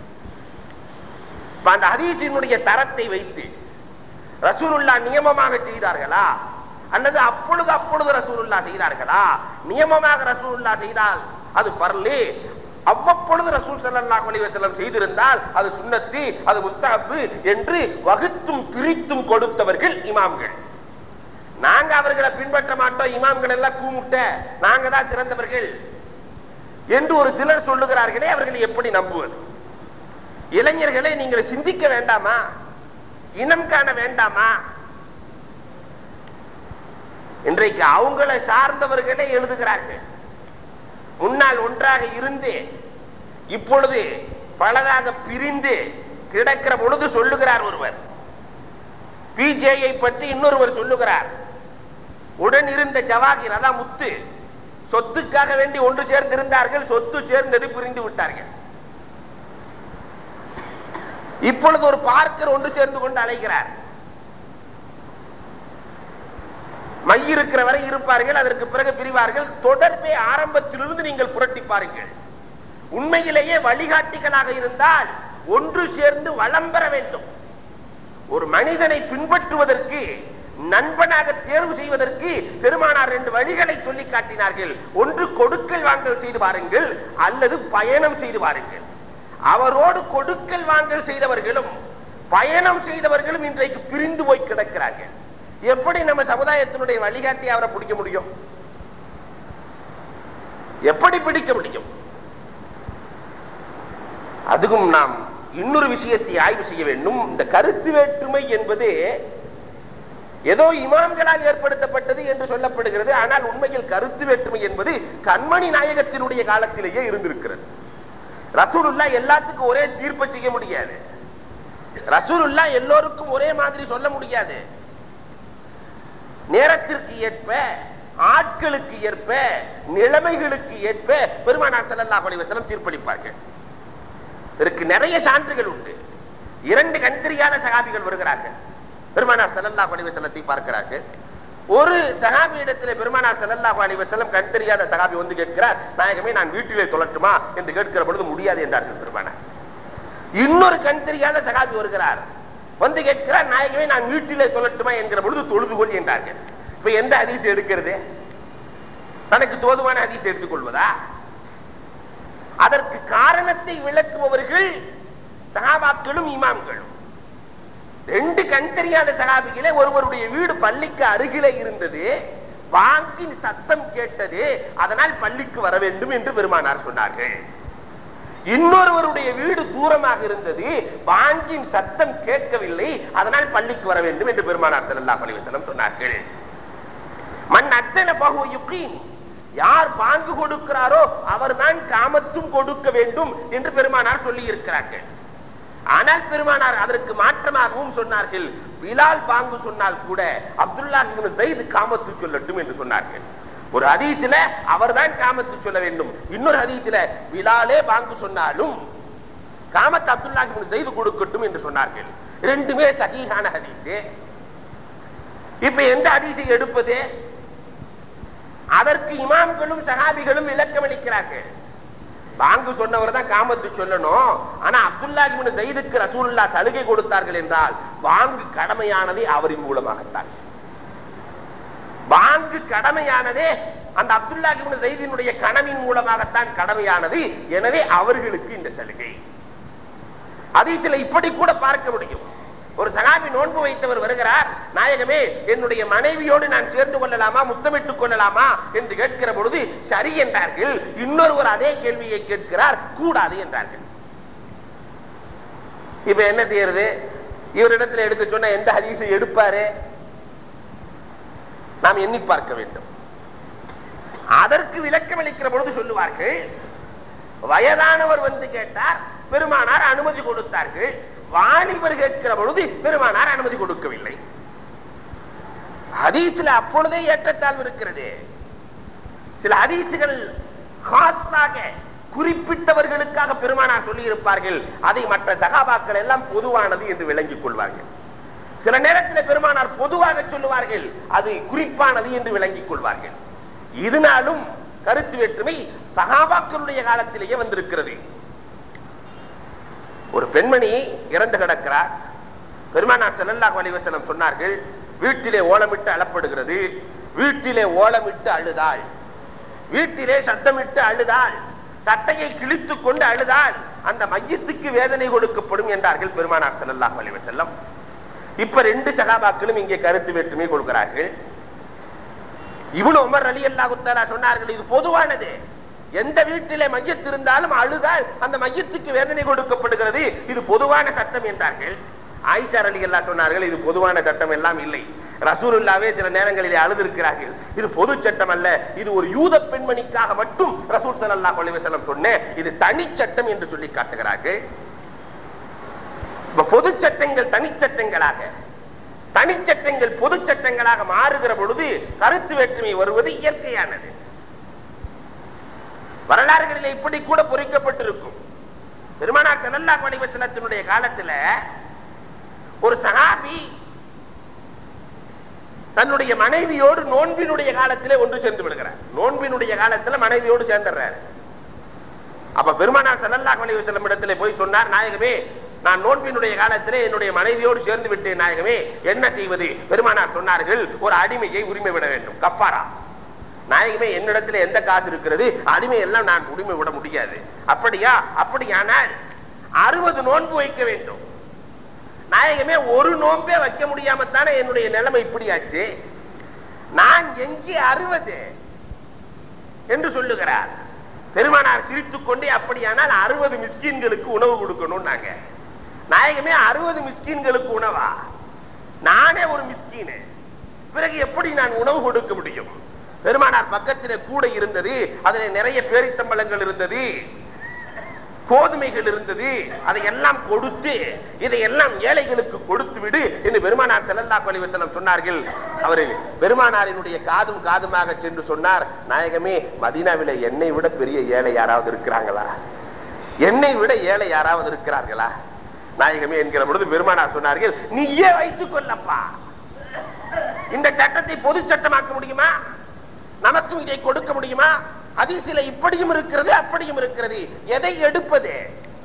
அந்த ஹதீஸினுடைய தரத்தை வைத்து ரசூலுல்லாஹ் நியமமாக செய்தார்களா அல்லது அப்பொழுது அப்பொழுது ரசூலுல்லாஹ் செய்தார்களா? நியமமாக ரசூலுல்லாஹ் செய்தால் அது ஃபர்லு, அவ்வப்பொழுது ரசூல் ஸல்லல்லாஹு அலைஹி வஸல்லம் செய்திருந்தால் அது சுன்னத்து, அது முஸ்தஹப் என்று வகுத்தும் பிரித்தும் கொடுத்தவர்கள் இமாம்கள். நாங்க அவர்களை பின்பற்ற மாட்டோம், இமாம்கள் எல்லாம் கூமுட்ட, நாங்க தான் சிறந்தவர்கள் என்று ஒரு சிலர் சொல்லுகிறார்களே, அவர்கள் எப்படி நம்புவது? இளைஞர்களை நீங்கள் சிந்திக்க வேண்டாமா? இனம் காண வேண்டாமா? இன்றைக்கு அவங்களை சார்ந்தவர்களே எழுதுகிறார்கள். முன்னால் ஒன்றாக இருந்து இப்பொழுது பலதாக பிரிந்து கிடக்கிற பொழுது சொல்லுகிறார் ஒருவர், பிஜேயை பற்றி இன்னொருவர் சொல்லுகிறார். உடன் இருந்த ஜவாஹிர், அதான் முத்து, சொத்துக்காக வேண்டி ஒன்று சேர்ந்திருந்தார்கள், சொத்து சேர்ந்தது பிரிந்து விட்டார்கள். இப்பொழுது ஒரு பார்க்கர் ஒன்று சேர்ந்து கொண்டு அழைக்கிறார். மை இருக்கிற வரை இருப்பார்கள், அதற்கு பிறகு பிரிவார்கள். தொடர்பை ஆரம்பத்திலிருந்து நீங்கள் புரட்டி பாருங்கள். உண்மையிலேயே வழிகாட்டிகளாக இருந்தால் ஒன்று சேர்ந்து வளம் பெற வேண்டும். ஒரு மனிதனை பின்பற்றுவதற்கு, நண்பனாக தேர்வு செய்வதற்கு பெருமானார் ரெண்டு வழிகளை சொல்லி காட்டினார்கள். ஒன்று கொடுக்கல் வாங்கல் செய்து பாருங்கள், அல்லது பயணம் செய்து பாருங்கள். அவரோடு கொடுக்கல் வாங்கல் செய்தவர்களும் பயணம் செய்தவர்களும் இன்றைக்கு பிரிந்து போய் கிடக்கிறார்கள். எப்படி நம்ம சமுதாயத்தினுடைய வழிகாட்டி அவரை பிடிக்க முடியும்? எப்படி பிடிக்க முடியும்? அதுவும் நாம் இன்னொரு விஷயத்தை ஆய்வு செய்ய வேண்டும். இந்த கருத்து வேற்றுமை என்பது ஏதோ இமாம்களால் ஏற்படுத்தப்பட்டது என்று சொல்லப்படுகிறது. ஆனால் உண்மையில் கருத்து வேற்றுமை என்பது கண்மணி நாயகத்தினுடைய காலத்திலேயே இருந்திருக்கிறது. ரசூலுல்லாஹ் எல்லாத்துக்கும் ஒரே தீர்ப்பு செய்ய முடியாது. ரசூலுல்லாஹ் எல்லோருக்கும் ஒரே மாதிரி சொல்ல முடியாது. நேரத்திற்கு ஏற்ப, ஆட்களுக்கு ஏற்ப, நிலைமைகளுக்கு ஏற்ப பெருமானார் ஸல்லல்லாஹு அலைஹி வஸல்லம் தீர்ப்பளிப்பார்கள். இதற்கு நிறைய சான்றுகள் உண்டு. இரண்டு கண் தெரியாத சஹாபிகள் வருகிறார்கள், பெருமானார் ஸல்லல்லாஹு அலைஹி வஸல்லத்தை பார்க்கிறார்கள். ஒரு சஹாபி இடத்திலே பெருமானார் ஸல்லல்லாஹு அலைஹி வஸல்லம் கண் தெரியாத சஹாபி வந்து கேட்கிறார், நாயகமே நான் வீட்டிலே தொழட்டுமா என்று கேட்கிற பொழுது முடியாது என்றார்கள் பெருமானார். இன்னொரு கண் தெரியாத சஹாபி வருகிறார், வந்து கேட்கிறார், நாயகமே நான் வீட்டிலே தொழட்டுமா என்கிற பொழுது தொழுதுகொள் என்றார்கள். இப்ப எந்த ஹதீஸ் எடுக்கிறது? தனக்கு தோதுவான ஹதீஸ் எடுத்துக்கொள்வதா? அதற்கு காரணத்தை விளக்குபவர்கள் சஹாபாக்களும் இமாம்களும். ரெண்டு கண் தெரியாத சஹாபிகளே, ஒருவருடைய வீடு பள்ளிக்கு அருகிலே இருந்தது, பாங்கின் சத்தம் கேட்டது, அதனால் பள்ளிக்கு வர வேண்டும் என்று பெருமானார் சொன்னார்கள். இன்னொருவருடைய வீடு தூரமாக இருந்தது, பாங்கின் சத்தம் கேட்கவில்லை, அதனால் பள்ளிக்கு வர வேண்டும் என்று பெருமானார் ஸல்லல்லாஹு அலைஹி வஸல்லம் சொன்னார்கள். மன் அத்தன ஃபஹு யுகீம், யார் பாங்கு கொடுக்கிறாரோ அவர்தான் காமத்தும் கொடுக்க வேண்டும் என்று பெருமானார் சொல்லி இருக்கிறார்கள். ஆனால் பெருமானார் அதற்கு மாற்றமாகவும் சொன்னார்கள், பிலால் பாங்கு சொன்னால் கூட அப்துல்லாஹ் இப்னு ஸைத் காமத்து சொல்லட்டும் என்று சொன்னார்கள். ஒரு ஹதீஸ்ல அவர்தான் காமத்து சொல்ல வேண்டும், இன்னொரு ஹதீஸ்ல பிலாலே பாங்கு சொன்னாலும் காமத்து அப்துல்லாஹ் இப்னு ஸைத் கொடுக்கட்டும் என்று சொன்னார்கள். ரெண்டுமே சஹீஹான ஹதீஸ். இப்ப எந்த ஹதீஸை எடுப்பது? அதற்கு இமாம்களும் சஹாபிகளும் விளக்கம் அளிக்கிறார்கள். பாங்கு சொன்னவர் தான் காமத்து சொல்லணும், ஆனா அப்துல்லாஹ் இப்னு ஸைதுக்கு ரசூலுல்லாஹ் சலுகை கொடுத்தார்கள் என்றால் பாங்கு கடமையானதே அவரின் மூலமாகத்தான். பாங்கு கடமையானதே அந்த அப்துல்லாஹ் இப்னு ஸைதினுடைய கனவின் மூலமாகத்தான் கடமையானது. எனவே அவர்களுக்கு இந்த சலுகை. ஹதீஸில் இப்படி கூட பார்க்க முடியும். ஒரு சகாபி நோன்பு வைத்தவர் வருகிறார், நாயகமே என்னுடைய மனைவியோடு நான் சேர்ந்து கொள்ளலாமா, முத்தமிட்டுக் கொள்ளலாமா என்று கேட்கிற பொழுது சரி என்றார்கள். இன்னொருவர் அதே கேள்வியை கேட்கிறார், கூடாது என்றார்கள். இப்ப என்ன செய்யறது? இவரிடத்தில் எடுக்க சொன்ன எந்த ஹதீஸை எடுப்பாரு? நாம் எண்ணி பார்க்க வேண்டும். அதற்கு விளக்கம் அளிக்கிற பொழுது சொல்லுவார்கள், வயதானவர் வந்து கேட்டார், பெருமானார் அனுமதி கொடுத்தார்கள். வாலிபர் கேட்கிற பொழுது பெருமானார் அனுமதி கொடுக்கவில்லை. ஹதீஸ்ல அப்பொழுதே ஏற்றத்தாழ்வு இருக்கிறது. சில ஹதீசுகள் காசாக குறிப்பிட்டவர்களுக்காக பெருமானார் சொல்லி இருப்பார்கள், அதை மற்ற சகாபாக்கள் எல்லாம் பொதுவானது என்று விளங்கிக் கொள்வார்கள். சில நேரத்தில் பெருமானார் பொதுவாக சொல்லுவார்கள், அது குறிப்பானது என்று விளங்கிக் கொள்வார்கள். இதனாலும் கருத்து வேற்றுமை சகாபாக்களுடைய காலத்திலேயே வந்திருக்கிறது. ஒரு பெண்மணி இறந்து கிடக்கிறார். பெருமானார் ஸல்லல்லாஹு அலைஹி வஸல்லம் சொன்னார்கள், வீட்டிலே ஓலமிட்டு அழப்படுகிறது, வீட்டிலே ஓலமிட்டு அழுதாள், வீட்டிலே சத்தமிட்டு அழுதாள், சட்டையை கிழித்துக் கொண்டு அழுதாள், அந்த மையத்துக்கு வேதனை கொடுக்கப்படும் என்றார்கள் பெருமானார் ஸல்லல்லாஹு அலைஹி வஸல்லம். இப்ப ரெண்டு சகாபாக்களும் இங்கே கருத்து வேற்றுமை கொள்கிறார்கள். இப்னு உமர் ரலியல்லாஹு தஆலா சொன்னார்கள், இது பொதுவானது, எந்த வீட்டிலே மையத்து இருந்தாலும் அழுதால் அந்த மையத்துக்கு வேதனை கொடுக்கப்படுகிறது, இது பொதுவான சட்டம் என்றார்கள். ஆயிஷா ரலியல்லாஹு சொன்னார்கள், இது பொதுவான சட்டம் எல்லாம் இல்லை, ரசூலுல்லாஹ்வே சில நேரங்களிலே அழுது இருக்கிறார்கள், இது பொது சட்டம் அல்ல, இது ஒரு யூத பெண்மணிக்காக மட்டும் ரசூல் ஸல்லல்லாஹு அலைஹி வஸல்லம் சொன்ன இது தனி சட்டம் என்று சொல்லி காட்டுகிறார்கள். பொது சட்டங்கள் தனிச்சட்டங்களாக, தனிச்சட்டங்கள் பொது சட்டங்களாக மாறுகிற பொழுது கருத்து வேற்றுமை வருவது இயற்கையானது. வரலாறுகளிலே இப்படி கூட பொறிக்கப்பட்டிருக்கும். பெருமானார் ஸல்லல்லாஹு அலைஹி வஸல்லத்தினுடைய காலத்துல ஒரு சஹாபி தன்னுடைய மனைவியோடு நோன்பினுடைய காலத்திலே ஒன்று சேர்ந்து விடுகிறார். நோன்பினுடைய காலத்துல மனைவியோடு சேர்ந்துறார். அப்ப பெருமானார் ஸல்லல்லாஹு அலைஹி வஸல்லம் இடத்திலே போய் சொன்னார், நாயகமே நான் நோன்பினுடைய காலத்திலே என்னுடைய மனைவியோடு சேர்ந்து விட்டேன், நாயகமே என்ன செய்வது? பெருமானார் சொன்னார்கள், ஒரு அடிமையை உரிமை விட வேண்டும், கஃபாரா. நாயகமே என்னிடத்துல எந்த காசு இருக்கிறது, அடிமை எல்லாம் நான் உரிமை விட முடியாது. அப்படியா? அப்படியானால் அறுபது நோன்பு வைக்க வேண்டும். நாயகமே ஒரு நோன்பே வைக்க முடியாமத்தானே என்னுடைய நிலைமை இப்படியாச்சு, நான் எங்கே அறுபது என்று சொல்லுகிறார். பெருமானார் சிரித்துக் கொண்டே, அப்படியானால் அறுபது மிஸ்கீன்களுக்கு உணவு கொடுக்கணும். நாங்க நாயகமே அறுபது மிஸ்கீன்களுக்கு உணவா? நானே ஒரு மிஸ்கீனு, பிறகு எப்படி நான் உணவு கொடுக்க முடியும்? பெருமானார் பக்கத்திலே கூட இருந்தது, அதிலே நிறைய பேரித்தம்பளங்கள் இருந்தது, கோதுமைகள் இருந்தது, அதையெல்லாம் கொடுத்து இதையெல்லாம் ஏழைகளுக்கு கொடுத்து விடு என்று பெருமானார் ஸல்லல்லாஹு அலைஹி வஸல்லம் சொன்னார்கள். அவர் பெருமானாரினுடைய காதும் காதுமாக சென்று சொன்னார், நாயகமே மதீனாவிலே என்னை விட பெரிய ஏழை யாராவது இருக்கிறாங்களா? என்னை விட ஏழை யாராவது இருக்கிறார்களா நாயகமே என்கிற பொழுது பெருமானார் சொன்னார்கள், நீயே வைத்துக் கொள்ளப்பா, இந்த சட்டத்தை பொது சட்டமாக்க முடியுமா? நமக்கும் இதை கொடுக்க முடியுமா? ஹதீஸிலே இப்படியும் இருக்கிறது அப்படியும் இருக்கிறது, எதை எடுப்பது?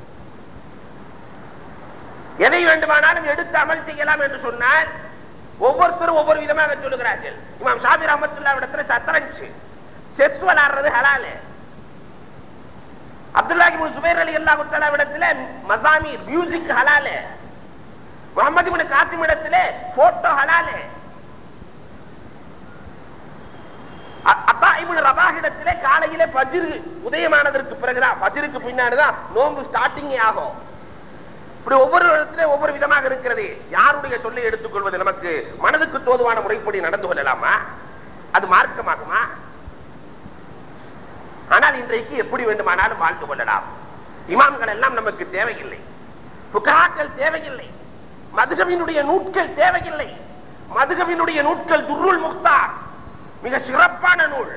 எதை வேண்டுமானாலும் எடுத்து அமல் செய்யலாம் என்று சொன்னால் ஒவ்வொருத்தரும் ஒவ்வொரு விதமாக சொல்லுகிறார்கள். இமாம் ஷாஃபி ரஹ்மத்துல்லாஹி இடத்துல சத்ரஞ்ச் செஸ் விளையாடுறது ஹலால், அப்துல்லாஹ் இப்னு சுபைர் ரலியல்லாஹு தஆலா இடத்துல மஸாமீர் மியூசிக் ஹலால், முஹம்மது இப்னு காசிம் இடத்துல போட்டோ ஹலால், அத்தா இப்னு ரபாஹ் இடத்திலே காலையிலே ஃபஜ்ர் உதயமானதற்கு பிறகுதான், ஃபஜ்ருக்கு பின்னாடிதான் நோன்பு ஸ்டார்டிங்கே ஆகும். இப்படி ஒவ்வொரு இடத்திலே ஒவ்வொரு விதமாக இருக்கிறது. யாருடைய சொல்லை எடுத்துக்கொள்வது? நமக்கு மனதுக்கு தோதுவான முறைப்படி நடந்து கொள்ளலாமா? அது மார்க்கமாகுமா? ஆனால் இன்றைக்கு எப்படி வேண்டுமானாலும் வாழ்ந்து கொள்ளலாம். இமாம்கள் எல்லாம் நமக்கு தேவையில்லை, ஃபுகஹாக்கள் தேவையில்லை, மதுஹபினுடைய நூட்கள் தேவையில்லை. மதுஹபினுடைய நூட்கள் துர்ருல் முக்தார் மிக சிறப்பான நூல்.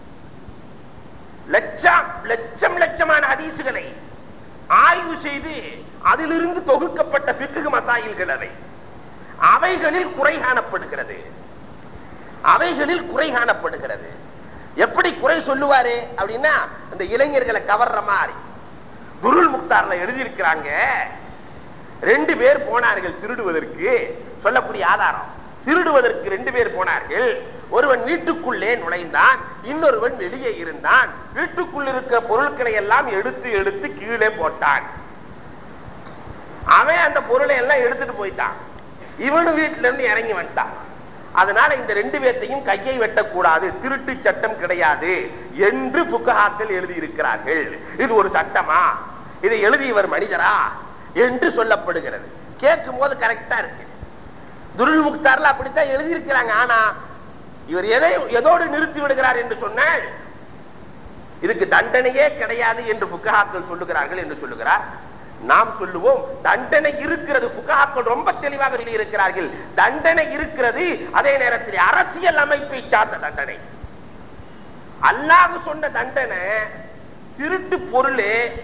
லட்சம் லட்சம் லட்சமான ஹதீசுகளை ஆய்வு செய்து அதிலிருந்து தொகுக்கப்பட்ட ஃபிக்ஹ் மசாயில்கள் அவை. அவைகளில் குறை காணப்படுகிறது, அவைகளில் குறை காணப்படுகிறது. எப்படி குறை சொல்லுவாரு அப்படின்னா, அந்த இளைஞர்களை கவர்ற மாதிரி துருல் முக்தார்ல எழுதியிருக்கிறாங்க, ரெண்டு பேர் போனார்கள் திருடுவதற்கு. சொல்லக்கூடிய ஆதாரம், திருடுவதற்கு ரெண்டு பேர் போனார்கள். ஒருவன் வீட்டுக்குள்ளே நுழைந்தான், இன்னொருவன் வெளியே இருந்தான். வீட்டுக்குள் இருக்கிற பொருட்களை எல்லாம் எடுத்து எடுத்து கீழே போட்டான். அவன் அந்த பொருளை எல்லாம் எடுத்துட்டு போயிட்டான். இவனு வீட்டில இருந்து இறங்கி வந்துட்டான். அதனால இந்த ரெண்டு பேர்த்தையும் கையை வெட்டக்கூடாது, திருட்டு சட்டம் கிடையாது என்று ஃபுகஹாக்கள் எழுதி இருக்கிறார்கள். இது ஒரு சட்டமா? இதை எழுதியவர் மனிதரா என்று சொல்லப்படுகிறது. கேட்கும் போது கரெக்டா இருக்கு. துருல் முக்தார்ல அப்படித்தான் எழுதி இருக்கிறாங்க. ஆனா இவர் எதை எதோடு நிறுத்தி விடுகிறார் என்று சொன்னால், இதுக்கு தண்டனையே கிடையாது என்று ஃபுகஹாக்கள் சொல்லுகிறார்கள் என்று சொல்லுகிறார். நாம் சொல்லுவோம் தண்டனை இருக்கிறது. ஃபுகஹாக்கள் ரொம்ப தெளிவாக சொல்லி இருக்கிறார்கள், தண்டனை இருக்கிறது. அதே நேரத்தில் அரசியல் அமைப்பை சார்ந்த தண்டனை. அல்லாஹ் சொன்ன தண்டனை திருட்டு பொருள்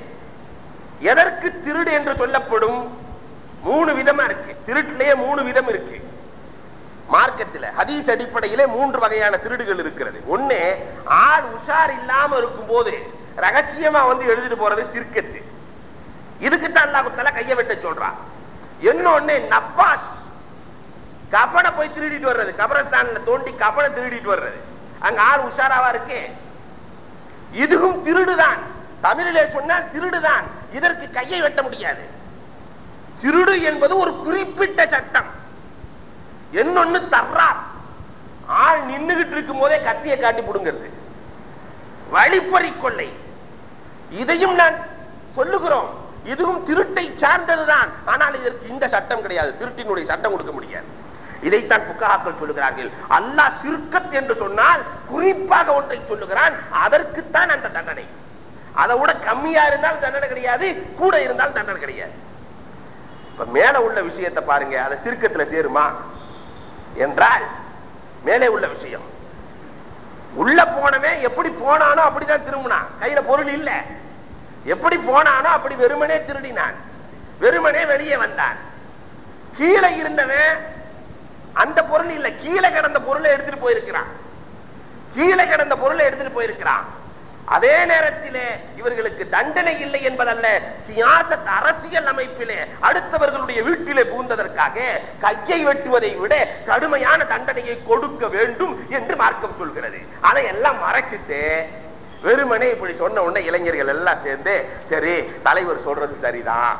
எதற்கு திருடு என்று சொல்லப்படும்? மூணு விதமா இருக்கு. திருட்டிலேயே மூணு விதம் இருக்கு மார்க்கத்தில். ஹதீஸ் அடிப்படையிலே மூன்று வகையான திருடுகள் இருக்கிறது. ஒண்ணு, ஆள் உஷார் இல்லாம இருக்கும் போது ரகசியமா வந்து எழுதிட்டு போறது சிர்கத்து. இதுக்குத்தான் அல்லாஹ் தஆலா கையை வெட்ட சொல்றான். இன்னொன்னு நப்பாஸ், கஃபனை போய் திருடிட்டு வர்றது, கபரஸ்தான்ல தோண்டி கஃபனை திருடிட்டு வர்றது. அங்க ஆள் உஷாராவா இருக்கு. இதுவும் திருடுதான். தமிழிலே சொன்னால் திருடுதான். இதற்கு கையை வெட்ட முடியாது. திருடு என்பது ஒரு குறிப்பிட்ட சட்டம். என்னொன்னு தர்றார், ஆள் நின்னுகிட்டு இருக்கும் போதே கத்தியை காட்டி புடுங்கிறது, வழிப்பறி கொள்ளை. இதையும் நான் சொல்லுகிறோம், இதுவும் திருட்டை சார்ந்ததுதான். ஆனால் இதற்கு இந்த சட்டம் கிடையாது, திருட்டினுடைய சட்டம் கொடுக்க முடியாது. இதைத்தான் ஃபுகஹாக்கள் சொல்லுகிறார்கள். அல்லாஹ் சிர்கத் என்று சொன்னால் குறிப்பாக ஒன்றை சொல்லுகிறான், அதற்குத்தான் அந்த தண்டனை. அதை விட கம்மியா இருந்தால் தண்டனை கிடையாது, கூட இருந்தால் தண்டனை கிடையாது. இப்ப மேல உள்ள விஷயத்தை பாருங்க, அதை சிர்கத்துல சேருமா என்றால், மேலே உள்ள விஷயம் உள்ள போனவே எப்படி போனானோ அப்படிதான் திரும்பினான். கையில பொருள் இல்ல, எப்படி போனானோ அப்படி வெறுமனே திருடினான், வெறுமனே வெளியே வந்தான். கீழே இருந்தவன் அந்த பொருள் இல்ல, கீழே கிடந்த பொருளை எடுத்துட்டு போயிருக்கிறான், கீழே கிடந்த பொருளை எடுத்துட்டு போயிருக்கிறான். அதே நேரத்திலே இவர்களுக்கு தண்டனை இல்லை என்பதல்ல, சியாசத் அரசியல் அமைப்பிலே அடுத்தவர்களுடைய வீட்டிலே பூந்ததற்காக கையை வெட்டுவதை விட கடுமையான தண்டனையை கொடுக்க வேண்டும் என்று மார்க்கம் சொல்கிறது. அதை எல்லாம் மறைச்சிட்டு வெறுமனே இப்படி சொன்ன உடனே இளைஞர்கள் எல்லாம் சேர்ந்து சரி தலைவர் சொல்றது சரிதான்.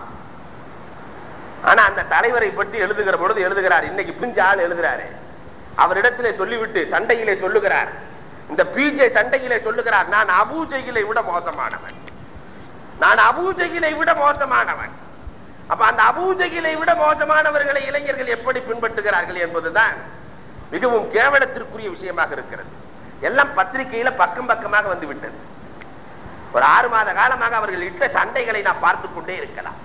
ஆனா அந்த தலைவரை பற்றி எழுதுகிற பொழுது எழுதுகிறார், இன்னைக்கு பிஞ்ச ஆள் எழுதுறாரு, அவரிடத்திலே சொல்லிவிட்டு சண்டையிலே சொல்லுகிறார், இந்த பிஜே சண்டையிலே சொல்லுகிறார், நான் அபூஜைகளை விட மோசமானவன், நான் அபூஜைகளை விட மோசமானவன். அப்ப அந்த அபூஜைகளை விட மோசமானவர்களை இளைஞர்கள் எப்படி பின்பற்றுகிறார்கள் என்பதுதான் மிகவும் கேவலத்திற்குரிய விஷயமாக இருக்கிறது. எல்லாம் பத்திரிகையில பக்கம் பக்கமாக வந்து விட்டது. ஒரு ஆறு மாத காலமாக அவர்கள் இட்ட சண்டைகளை நாம் பார்த்து கொண்டே இருக்கலாம்.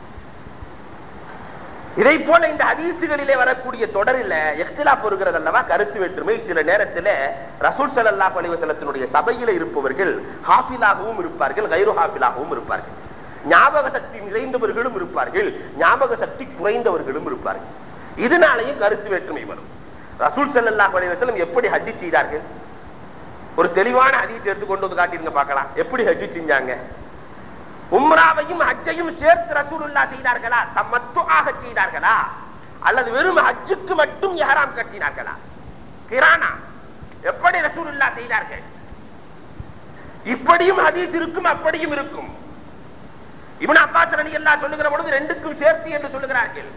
இதை போல இந்த ஹதீசுகளிலே வரக்கூடிய தொடரில் இக்திலாஃப் வருகிறது அல்லவா, கருத்து வேற்றுமை. சில நேரத்தில் ரசூல் ஸல்லல்லாஹு அலைஹி வஸல்லத்தினுடைய சபையில இருப்பவர்கள் ஹாஃபிலாகவும் இருப்பார்கள், கைரு ஹாஃபிலாகவும் இருப்பார்கள். ஞாபக சக்தி நிறைந்தவர்களும் இருப்பார்கள், ஞாபக சக்தி குறைந்தவர்களும் இருப்பார்கள். இதனாலேயும் கருத்து வேற்றுமை வரும். ரசூல் ஸல்லல்லாஹு அலைஹி வஸல்லம் எப்படி ஹஜ் செய்தார்கள்? ஒரு தெளிவான ஹதீஸ் எடுத்து கொண்டு வந்து காட்டிருங்க பார்க்கலாம், எப்படி ஹஜ் செஞ்சாங்க. உம்ராவையும் ஹஜ்ஜையும் சேர்த்து ரசூலுல்லாஹ் செய்தார்களா? தமத்துஆக செய்தார்களா? அல்லது வெறும் ஹஜ்ஜுக்கு மட்டும் இஹ்ராம் கட்டினார்களா? கிரானா எப்படி ரசூலுல்லாஹ் செய்தார்கள்? இப்படியும் ஹதீஸ் இருக்கும், அப்படியும் இருக்கும். இப்னு அப்பாஸ் ரலியல்லாஹு சொல்லுகிற பொழுது ரெண்டுக்கும் சேர்த்து என்று சொல்லுகிறார்கள்.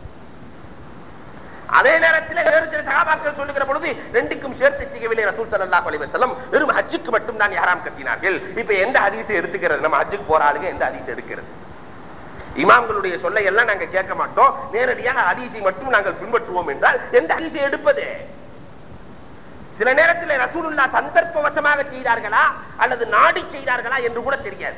அதே நேரத்தில் வேறு சில சஹாபாக்கள் சொல்லுகிற பொழுது ரெண்டுக்கும் சேர்த்து செய்யவில்லை ரசூல் ஸல்லல்லாஹு அலைஹி வஸல்லம், வெறும் ஹஜ்ஜுக்கு மட்டும் தான் இஹ்ராம் கட்டினார்கள். இப்ப எந்த ஹதீஸை எடுத்துக்கிறது? நம்ம ஹஜ்ஜுக்கு போற ஆளுங்க எந்த ஹதீஸ் எடுக்கிறது? இமாம்களுடைய சொல்லை எல்லாம் நாங்க கேட்க மாட்டோம், நேரடியாக ஹதீஸை மட்டும் நாங்கள் பின்பற்றுவோம் என்றால் எந்த ஹதீஸை எடுப்பது? சில நேரத்தில் ரசூலுல்லாஹ் சந்தர்ப்பவசமாக செய்தார்களா அல்லது நாடி செய்தார்களா என்று கூட தெரியாது.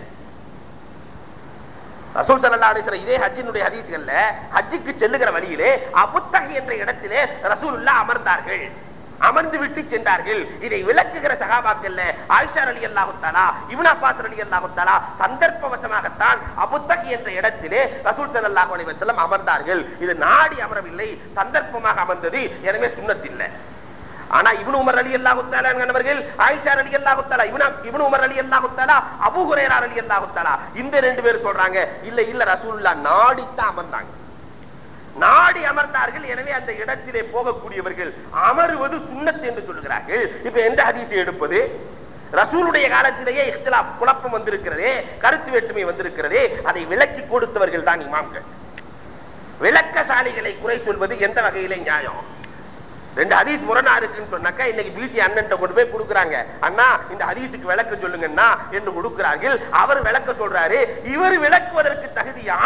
ரசூல் ஸல்லல்லாஹு அலைஹி வஸல்லம் இதே ஹஜ்ஜினுடைய ஹதீஸ்கள்ல ஹஜ்ஜுக்கு செல்லுகிற வழியிலே அபுத்தஹ் என்ற இடத்திலே ரசூலுல்லாஹ் அமர்ந்தார்கள், அமர்ந்து விட்டு சென்றார்கள். இதை விளக்குகிற சஹாபாக்கள்ல ஆயிஷா ரலியல்லாஹு தஆலா, இப்னு அப்பாஸ் ரலியல்லாஹு தஆலா சந்தர்ப்பவசமாகத்தான் அபுத்தஹ் என்ற இடத்திலே ரசூல் ஸல்லல்லாஹு அலைஹி வஸல்லம் அமர்ந்தார்கள். இது நாடி அமரவில்லை, சந்தர்ப்பமாக அமர்ந்தது, எனவே சுன்னத் இல்லை. ஆனா இப்னு உமர் ரலியல்லாஹு தஆலா அவர்கள், ஆயிஷா ரலியல்லாஹு தஆலா, இப்னு இப்னு உமர் ரலியல்லாஹு தஆலா, அபூ ஹுரைரா ரலியல்லாஹு தஆலா, இந்த ரெண்டு பேர் சொல்றாங்க இல்ல இல்ல ரசூலுல்லாஹ் நாடி தான் அமர்ந்தாங்க, நாடி அமர்ந்தார்கள். எனவே அந்த இடத்திலே போகக்கூடியவர்கள் அமருவது சுன்னத் என்று சொல்லுகிறார்கள். இப்ப எந்த ஹதீஸை எடுப்பது? ரசூலுடைய காலத்திலேயே இக்திலாஃப் குழப்பம் வந்திருக்கிறதே, கருத்து வேற்றுமை வந்திருக்கிறதே, அதை விளக்கி கொடுத்தவர்கள் தான் இமாம்கள். விளக்கசாலிகளை குறை சொல்வது எந்த வகையிலே நியாயம்? ரெண்டு ஹதீஸ் முரணா இருக்குன்னு சொன்னாக்கா இன்னைக்கு பிஜி அண்ணன் கொண்டு போய் கொடுக்குறாங்க, அண்ணா இந்த ஹதீஸுக்கு விளக்க சொல்லுங்கன்னா என்று கொடுக்கிறார்கள். அவர் விளக்க சொல்றாரு. இவர் விளக்குவதற்கு தகுதியா?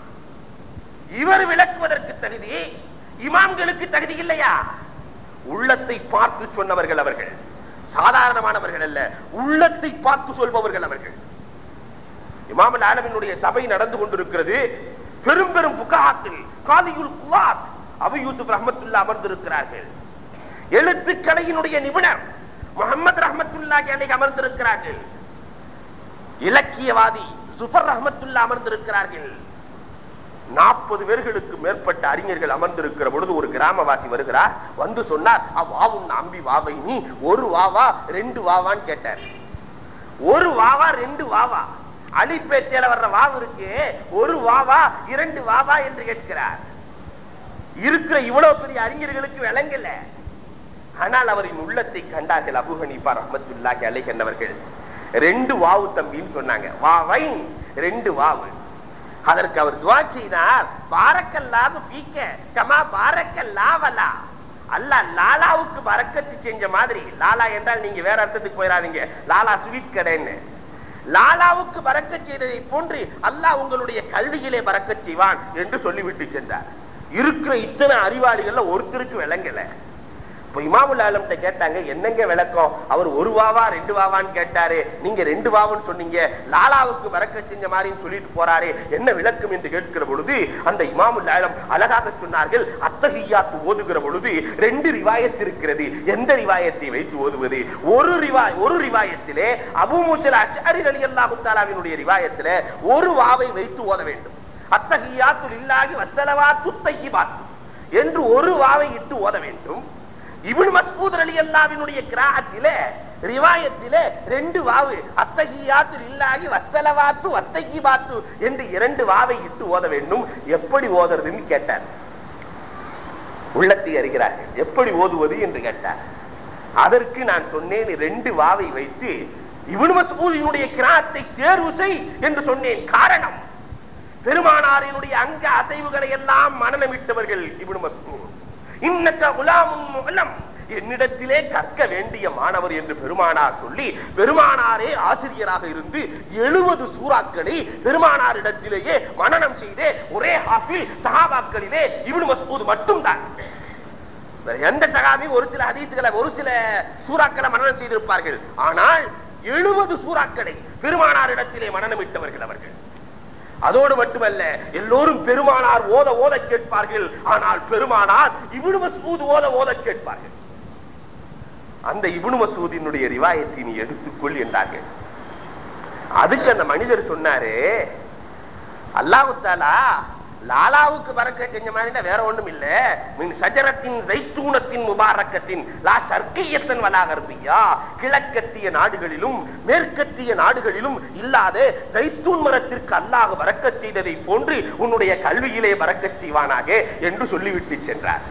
இவர் விளக்குவதற்கு தகுதி இமாம்களுக்கு தகுதி இல்லையா? உள்ளத்தை பார்த்து சொன்னவர்கள் அவர்கள், சாதாரணமானவர்கள் அல்ல, உள்ளத்தை பார்த்து சொல்பவர்கள் அவர்கள். இமாம் ஆலமினுடைய சபை நடந்து கொண்டிருக்கிறது. பெரும் பெரும் ஃபுகஹாக்கள், காதியுல் குவாத் அபு யூசுப் ரஹ்மத்துல்லாஹி அமர்ந்திருக்கிறார்கள். எழுத்துக்கலையினுடைய நிபுணர் முஹம்மது ரஹ்மத்துல்லாஹி அலைஹி அமர்ந்திருக்கிறார்கள். இலக்கியவாதி சுஃபர் ரஹ்மத்துல்லாஹி அமர்ந்திருக்கிறார்கள். நாற்பது பேர்களுக்கு மேற்பட்ட அறிஞர்கள் அமர்ந்திருக்கிற பொழுது ஒரு கிராமவாசி வருகிறார். வந்து சொன்னார், அவ்வாவும் அம்பி வாவை நீ ஒரு வாவா ரெண்டு வாவான்னு கேட்டார். ஒரு வாவா ரெண்டு வாவா, அலிப்பேத்தில வர்ற வாவு இருக்கு, ஒரு வாவா இரண்டு வாவா என்று கேட்கிறார். இருக்கிற இவ்வளவு பெரிய அறிஞர்களுக்கு விளங்கல. ஆனால் அவரின் உள்ளத்தை கண்டார்கள் அபூ ஹனீஃபா ரஹ்மத்துல்லாஹி அலைஹி என்பவர்கள். ரெண்டு வாவு தம்பின்னு சொன்னாங்க, வாவை ரெண்டு வாவு. அதற்கு அவர் துஆ செய்தார், பாரக்கல்லாஹு ஃபீக கமா பாரக்கல்லாஹு லா. அல்லாஹ் லாலாவுக்கு பரக்கத்து செஞ்ச மாதிரி, லாலா என்றால் நீங்க வேற அர்த்தத்துக்கு போயிடாதீங்க, லாலா ஸ்வீட் கடைன்னு, லாலாவுக்கு பரக்கத் செய்ததை போன்று அல்லாஹ் உங்களுடைய கல்வியிலே பரக்கத் செய்வான் என்று சொல்லிவிட்டு சென்றார். இருக்கிற இத்தனை அறிவாளிகள்ல ஒருத்தருக்கு விளங்கல. இப்ப இமாமுல் ஆலம்கிட்ட கேட்டாங்க, என்னங்க விளக்கம்? அவர் ஒரு வாவா ரெண்டு வாவான்னு கேட்டாரு, நீங்க ரெண்டு வாவுன்னு சொன்னீங்க, லாலாவுக்கு பரக்கத் செஞ்ச மாதிரின்னு சொல்லிட்டு போறாரு, என்ன விளக்கம் என்று கேட்கிற பொழுது அந்த இமாமுல் ஆலம் அழகாக சொன்னார்கள், அத்தஹிய்யாத் ஓதுகிற பொழுது ரெண்டு ரிவாயத் இருக்கிறது. எந்த ரிவாயத்தை வைத்து ஓதுவது? ஒரு ரிவாய் ஒரு ரிவாயத்திலே அபூ மூஸா அஷ்அரி ரலியல்லாஹு தஆலாவினுடைய ரிவாயத்திலே ஒரு வாவை வைத்து ஓத வேண்டும். அத்தஹிய்யாத்து லில்லாஹி வஸ்ஸலவாத்து தய்யிபாத் என்று ஒரு வாவை இட்டு ஓத வேண்டும். இப்னு மஸ்ஊத் ரலியல்லாஹுவினுடைய கிராஅத்திலே ரிவாயத்திலே ரெண்டு வாவு, அத்தஹிய்யாத்து லில்லாஹி வஸ்ஸலவாத்து வத்தய்யிபாத்து என்று இரண்டு வாவை இட்டு ஓத வேண்டும். எப்படி ஓதுறதுன்னு கேட்டார். உள்ளத்தை அறிகிறார்கள், எப்படி ஓதுவது என்று கேட்டார். அதற்கு நான் சொன்னேன், ரெண்டு வாவை வைத்து இப்னு மஸ்ஊதினுடைய கிராஅத்தை தேர்வு செய் என்று சொன்னேன். காரணம், பெருமானாரினுடைய அங்க அசைவுகளை எல்லாம் மனநமிட்டவர்கள் இப்னு மஸ்ஊத். இன்னக குலாமுன் முஅல்லம், என்னிடத்திலே கற்க வேண்டிய மாணவர் என்று பெருமானார் சொல்லி, பெருமானாரே ஆசிரியராக இருந்து எழுபது சூறாக்களை பெருமானாரிடத்திலேயே மனனம் செய்தே ஒரே ஹாஃபில் சஹாபாக்களிலே இப்னு மஸ்ஊத் மட்டும் தான். எந்த சஹாபி ஒரு சில ஹதீஸ்களை ஒரு சில சூறாக்களை மனனம் செய்திருப்பார்கள், ஆனால் எழுபது சூறாக்களை பெருமானாரிடத்திலே மனனமிட்டவர்கள் அவர்கள். அதோடு மட்டுமல்ல, எல்லோரும் பெருமானார் ஓத ஓத கேட்பார்கள், ஆனால் பெருமானார் இப்னு மஸ்ஊத் ஓத ஓத கேட்பார்கள். அந்த இப்னு மஸ்ஊதினுடைய ரிவாயத்தை நீ எடுத்துக்கொள் என்றார்கள். அதுக்கு அந்த மனிதர் சொன்னாரு, அல்லாஹ் தஆலா லாலாவுக்கு பரக்கத் செஞ்ச மாதிரி வேற ஒண்ணும் இல்ல, மின் ஷஜரத்தின் ஸைத்தூனத்தின் முபாரக்கத்தின் லா ஷர்கியத்தன் வலா கர்பியா, கிழக்கத்திய நாடுகளிலும் மேற்கத்திய நாடுகளிலும் இல்லாத ஸைத்தூன் மரத்திற்கு அல்லாஹ் பரக்கத் செய்ததை போன்று உன்னுடைய கல்வியிலே பரக்கத் செய்வானாக என்று சொல்லிவிட்டு சென்றார்.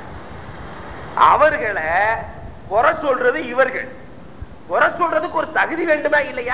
அவர்களை குறை சொல்றது இவர்கள். குறை சொல்றதுக்கு ஒரு தகுதி வேண்டுமா இல்லையா?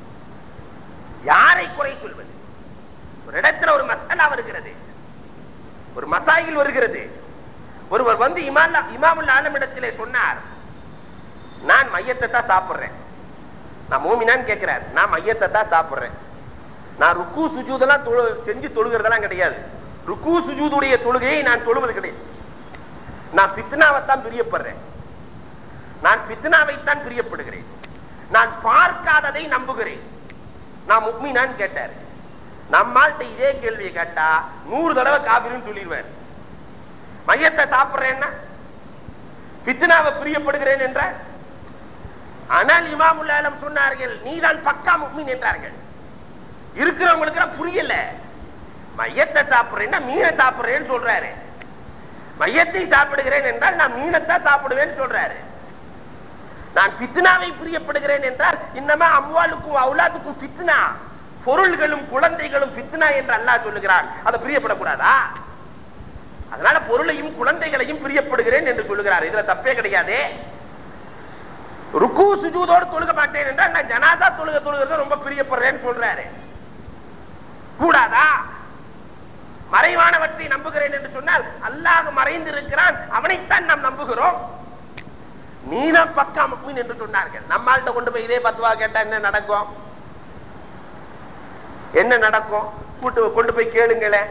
யாரை குறை சொல்வது? ஒரு இடத்துல ஒரு மசாலா வருகிறது, ஒரு மசாயில் வருகிறது. ஒருவர் வந்து இமாமுல் ஆலம் இடத்திலே சொன்னார், நான் மையத்தை தான் சாப்பிடுறேன். நான் மூமினான்னு கேட்கிறார், நான் மையத்தை தான் சாப்பிடுறேன், நான் ருக்கு சுஜூதெல்லாம் செஞ்சு தொழுகிறதெல்லாம் கிடையாது, ருக்கு சுஜூதுடைய தொழுகையை நான் தொழுவது கிடையாது, நான் ஃபித்னாவைத்தான் பிரியப்படுறேன், நான் ஃபித்னாவைத்தான் பிரியப்படுகிறேன், நான் பார்க்காததை நம்புகிறேன், நான் முக்மீனான்னு கேட்டார். நம்மால்ட்ட இதே கேள்வியை கேட்டா நூறு தடவை காபிருன்னு சொல்லிடுவார். மையத்தை சாப்பிடுறேன்னா ஃபித்னாவை பிரியப்படுகிறேன் என்ற. ஆனால் இமாமுல் ஆலம் சொன்னார்கள், நீதான் பக்கா முக்மீன் என்றார்கள். இருக்கிறவங்களுக்கு புரியல. மையத்தை சாப்பிடுறேன்னா மீனை சாப்பிடுறேன்னு சொல்றாரு, மையத்தை சாப்பிடுகிறேன் என்றால் நான் மீனத்தான் சாப்பிடுவேன்னு சொல்றாரு. நான் ஃபித்னாவை பிரியப்படுகிறேன் என்றால் இன்னமா அம்வாலுக்கும் அவுலாதுக்கும் ஃபித்னா, பொருள்களும் குழந்தைகளும் ஃபித்னா என்று அல்லாஹ் சொல்லுகிறான். அதை பிரியப்படக்கூடாதா? அதனால பொருளையும் குழந்தைகளையும் பிரியப்படுகிறேன் என்று சொல்லுகிறார். இதுல தப்பே கிடையாது. ருக்கு சுஜூதோடு தொழுக மாட்டேன் என்றால் நான் ஜனாசா தொழுக தொழுகிறத ரொம்ப பிரியப்படுறேன்னு சொல்றாரு, கூடாதா? மறைவானவற்றை நம்புகிறேன் என்று சொன்னால் அல்லாஹ் மறைந்து இருக்கிறான், அவனைத்தான் நாம் நம்புகிறோம். நீதான் பக்கா முஃமின் என்று சொன்னார்கள். நம்மள்கிட்ட கொண்டு போய் இதே பத்வா கேட்டா என்ன நடக்கும்? என்ன நடக்கும்? கொண்டு போய் கேளுங்களேன்.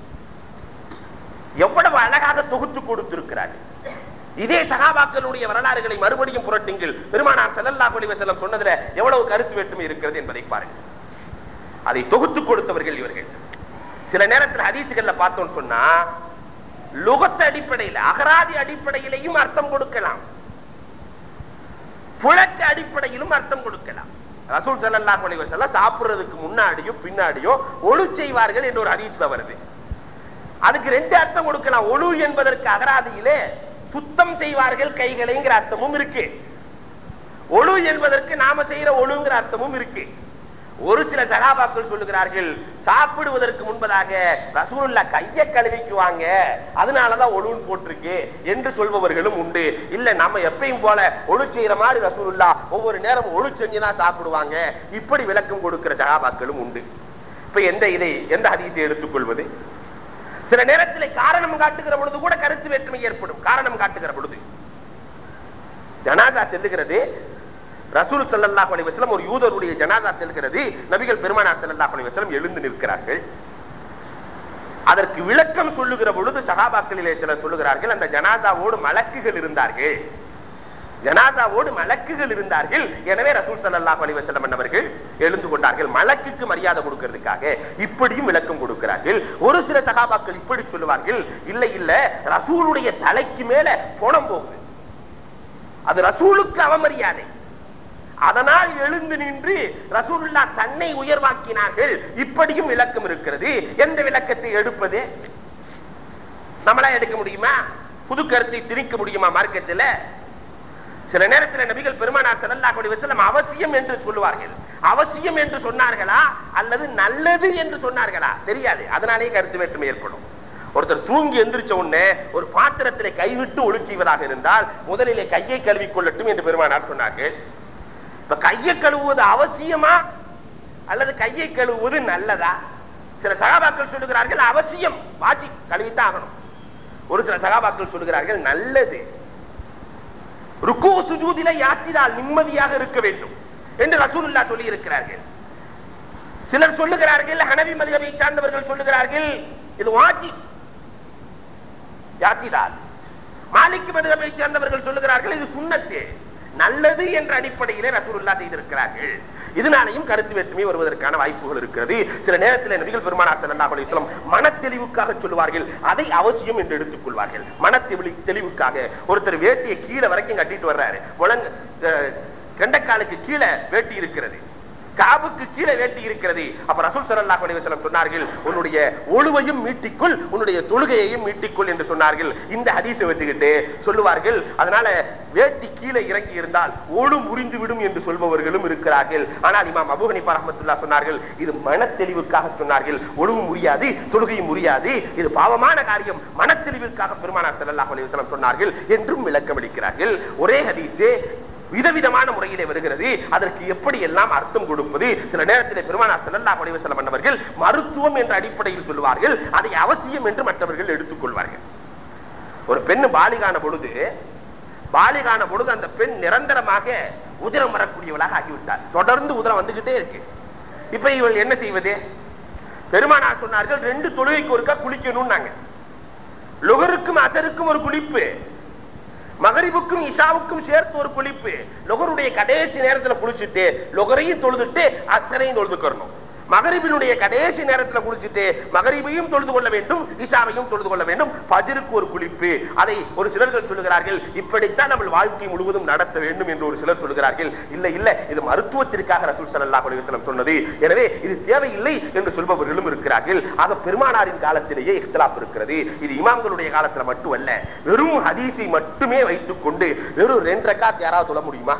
எவ்வளவு அழகாக தொகுத்து கொடுத்திருக்கிறார்கள். இதே சகாபாக்களுடைய வரலாறுகளை மறுபடியும் புரட்டுங்கள். பெருமானார் ஸல்லல்லாஹு அலைஹி வஸல்லம் சொன்னதுல எவ்வளவு கருத்து வேற்றுமை இருக்கிறது என்பதை பாருங்கள். அதை தொகுத்து கொடுத்தவர்கள் இவர்கள். சில நேரத்தில் ஹதீசுகள்ல பார்த்தோம்னு சொன்னா லுகத் அடிப்படையில் அகராதி அடிப்படையிலையும் அர்த்தம் கொடுக்கலாம், புழக்க அடிப்படையிலும் அர்த்தம் கொடுக்கலாம். ரசூல் ஸல்லல்லாஹு அலைஹி வஸல்லம் சாப்பிடுறதுக்கு முன்னாடியோ பின்னாடியோ ஒழு செய்வார்கள் என்று ஒரு ஹதீஸ்ல வருது. அதுக்கு ரெண்டு அர்த்தம் கொடுக்கலாம். ஒழு என்பதற்கு அகராதியிலே சுத்தம் செய்வார்கள் கைகளைங்கிற அர்த்தமும் இருக்கு. ஒழு என்பதற்கு நாம செய்யற ஒழுங்கிற அர்த்தமும் இருக்கு. ஒரு சில சகாபாக்கள் சொல்லுகிறார்கள், சாப்பிடுவதற்கு முன்பதாக ரசூலுல்லாஹ் கையை கழுவிக்குவாங்க, அதனாலதான் ஒழுன்னு போட்டிருக்கு என்று சொல்பவர்களும் உண்டு. இல்ல நம்ம எப்பயும் போல ஒழு செய்யற மாதிரி ரசூலுல்லாஹ் ஒவ்வொரு நேரம் ஒழு செஞ்சுதான் சாப்பிடுவாங்க, இப்படி விளக்கம் கொடுக்கிற சகாபாக்களும் உண்டு. இப்ப எந்த இதை எந்த ஹதீஸை எடுத்துக்கொள்வது? சில நேரத்தில் காரணம் காட்டுகிற பொழுது கூட கருத்து வேற்றுமை ஏற்படும். காரணம் காட்டுகிற பொழுது ஜனாசா செல்லுகிறது, ரசூல் ஸல்லல்லாஹு அலைஹி வஸல்லம் ஒரு யூதருடைய ஜனாசா செல்கிறது, நபிகள் பெருமானார் ஸல்லல்லாஹு அலைஹி வஸல்லம் எழுந்து நிற்கிறார்கள். அதற்கு விளக்கம் சொல்லுகிற பொழுது சஹாபாக்களிலே சிலர் சொல்லுகிறார்கள், அந்த ஜனாசாவோடு மலக்குகள் இருந்தார்கள், ஜனாசாவோடு மலக்குகள் இருந்தார்கள், எனவே ரசூல் ஸல்லல்லாஹு அலைஹி வஸல்லம் அவர்கள் எழுந்து கொண்டார்கள், மலக்குக்கு மரியாதை கொடுக்கிறதுக்காக. இப்படியும் விளக்கம் கொடுக்கிறார்கள். ஒரு சில சஹாபாக்கள் இப்படி சொல்லுவார்கள், இல்ல இல்ல ரசூலுடைய தலைக்கு மேல போனம் போகுது, அது ரசூலுக்கு அவமரியாதை, அதனால் எழுந்து நின்று ரசூலுல்லாஹ் தன்னை உயர்வாக்கினார்கள். இப்படியும் விளக்கம் இருக்கிறது. எந்த விளக்கத்தை எடுப்பது? நம்மளா எடுக்க முடியுமா? புது கருத்தை திணிக்க முடியுமா மார்க்கத்தில்? சில நேரத்தில் நபிகள் பெருமானார் ஸல்லல்லாஹு அலைஹி வஸல்லம் அவசியம் என்று சொல்லுவார்கள். அவசியம் என்று சொன்னார்களா அல்லது நல்லது என்று சொன்னார்களா தெரியாது, அதனாலேயே கருத்து வேற்றுமை ஏற்படும். ஒருத்தர் தூங்கி எந்திரிச்ச உடனே ஒரு பாத்திரத்திலே கைவிட்டு ஒளி செய்வதாக இருந்தால் முதலிலே கையை கழுவி கொள்ளட்டும் என்று பெருமானார் சொன்னார்கள். இப்ப கையை கழுவுவது அவசியமா அல்லது கையை கழுவுவது நல்லதா? சில சகாபாக்கள் சொல்லுகிறார்கள் அவசியம், வாஜிப், கழுவித்தான் ஆகணும். ஒரு சில சகாபாக்கள் சொல்லுகிறார்கள் நல்லது, ருக்கு சுஜூதிலே யாத்திதால் நிம்மதியாக இருக்க வேண்டும் என்று ரசூலுல்லாஹ் சொல்லி இருக்கிறார்கள். சிலர் சொல்லுகிறார்கள், ஹனவி மذஹபை சார்ந்தவர்கள் சொல்லுகிறார்கள் இது வாஜிப் யாத்திதால். மாலிகி மذஹபை சார்ந்தவர்கள் சொல்லுகிறார்கள் இது சுன்னத்து, நல்லது என்ற அடிப்படையிலே ரசூலுல்லாஹ் செய்திருக்கிறார்கள். இதனாலேயும் கருத்து வேற்றுமை வருவதற்கான வாய்ப்புகள் இருக்கிறது. சில நேரத்தில் நபிகள் பெருமானார் ஸல்லல்லாஹு அலைஹி வஸல்லம் மன தெளிவுக்காக சொல்லுவார்கள், அதை அவசியம் என்று எடுத்துக் கொள்வார்கள். மன தெளிவுக்காக ஒருத்தர் வேட்டியை கீழே வரைக்கும் கட்டிட்டு வர்றாரு, முழங்க கெண்டக்காலுக்கு கீழே வேட்டி இருக்கிறது, காபுக்கு கீழே வேட்டி இருக்கிறது. அப்ப ரசூல் ஸல்லல்லாஹு அலைஹி வஸல்லம் சொன்னார்கள், உன்னுடைய ஒழுவையும் மீட்டிக்குள் உன்னுடைய தொழுகையையும் மீட்டிக்குள் என்று சொன்னார்கள். இந்த ஹதீஸை வச்சுக்கிட்டு சொல்லுவார்கள், அதனால வேட்டி கீழே இறங்கி இருந்தால் ஒழு முறிந்து விடும் என்று சொல்பவர்களும் இருக்கிறார்கள். ஆனால் இமாம் அபூ ஹனீஃபா ரஹ்மத்துல்லாஹ் சொன்னார்கள், இது மன தெளிவுக்காக சொன்னார்கள், ஒழுவும் முறியாது தொழுகையும் முறியாது, இது பாவமான காரியம், மன தெளிவுக்காக பெருமானார் ஸல்லல்லாஹு அலைஹி வஸல்லம் சொன்னார்கள் என்றும் விளக்கமளிக்கிறார்கள். ஒரே ஹதீஸே விதவிதமான முறையிலே வருகிறது, அதற்கு எப்படி எல்லாம் அர்த்தம் கொடுப்பது? சில நேரத்தில் பெருமானார் ஸல்லல்லாஹு அலைஹி வஸல்லம் அவர்கள் மருத்துவம் என்ற அடிப்படையில் சொல்லுவார்கள், அதை அவசியம் என்று மற்றவர்கள் எடுத்துக்கொள்வார்கள். ஒரு பெண் பாலிகான பொழுது பாலிகான பொழுது அந்த பெண் நிரந்தரமாக உதிரம் வரக்கூடியவளாக ஆகிவிட்டார். தொடர்ந்து உதிரம் வந்துகிட்டே இருக்கு. இப்ப இவள் என்ன செய்வது? பெருமானார் சொன்னார்கள், ரெண்டு தொழுகைக்கு ஒருக்கா குளிக்கணும்னாங்க. லுகருக்கும் அசருக்கும் ஒரு குளிப்பு, மகரிபுக்கும் இஷாவுக்கும் சேர்த்து ஒரு குளிப்பு. லொகருடைய கடைசி நேரத்தில் குளிச்சுட்டு லொகரையும் தொழுதுட்டு அசரையும் தொழுதுக்கணும். மகரிபினுடைய கடைசி நேரத்தில் குளிச்சுட்டு மகரிபையும் தொழுது கொள்ள வேண்டும், இஷாவையும் தொழுது கொள்ள வேண்டும். ஃபஜ்ருக்கு ஒரு குளிப்பு. அதை ஒரு சிலர்கள் சொல்லுகிறார்கள், இப்படித்தான் நம்ம வாழ்க்கை முழுவதும் நடத்த வேண்டும் என்று ஒரு சிலர் சொல்லுகிறார்கள். இல்ல இல்ல இது மருத்துவத்திற்காக ரசூல் ஸல்லல்லாஹு அலைஹி வஸல்லம் சொன்னது, எனவே இது தேவையில்லை என்று சொல்பவர்களும் இருக்கிறார்கள். ஆக பெருமானாரின் காலத்திலேயே இக்திலாஃப் இருக்கிறது. இது இமாம்களுடைய காலத்துல மட்டுமல்ல. வெறும் ஹதீஸை மட்டுமே வைத்துக் கொண்டு வெறும் ரெண்டு ரக்காத் யாராவது தொழ முடியுமா?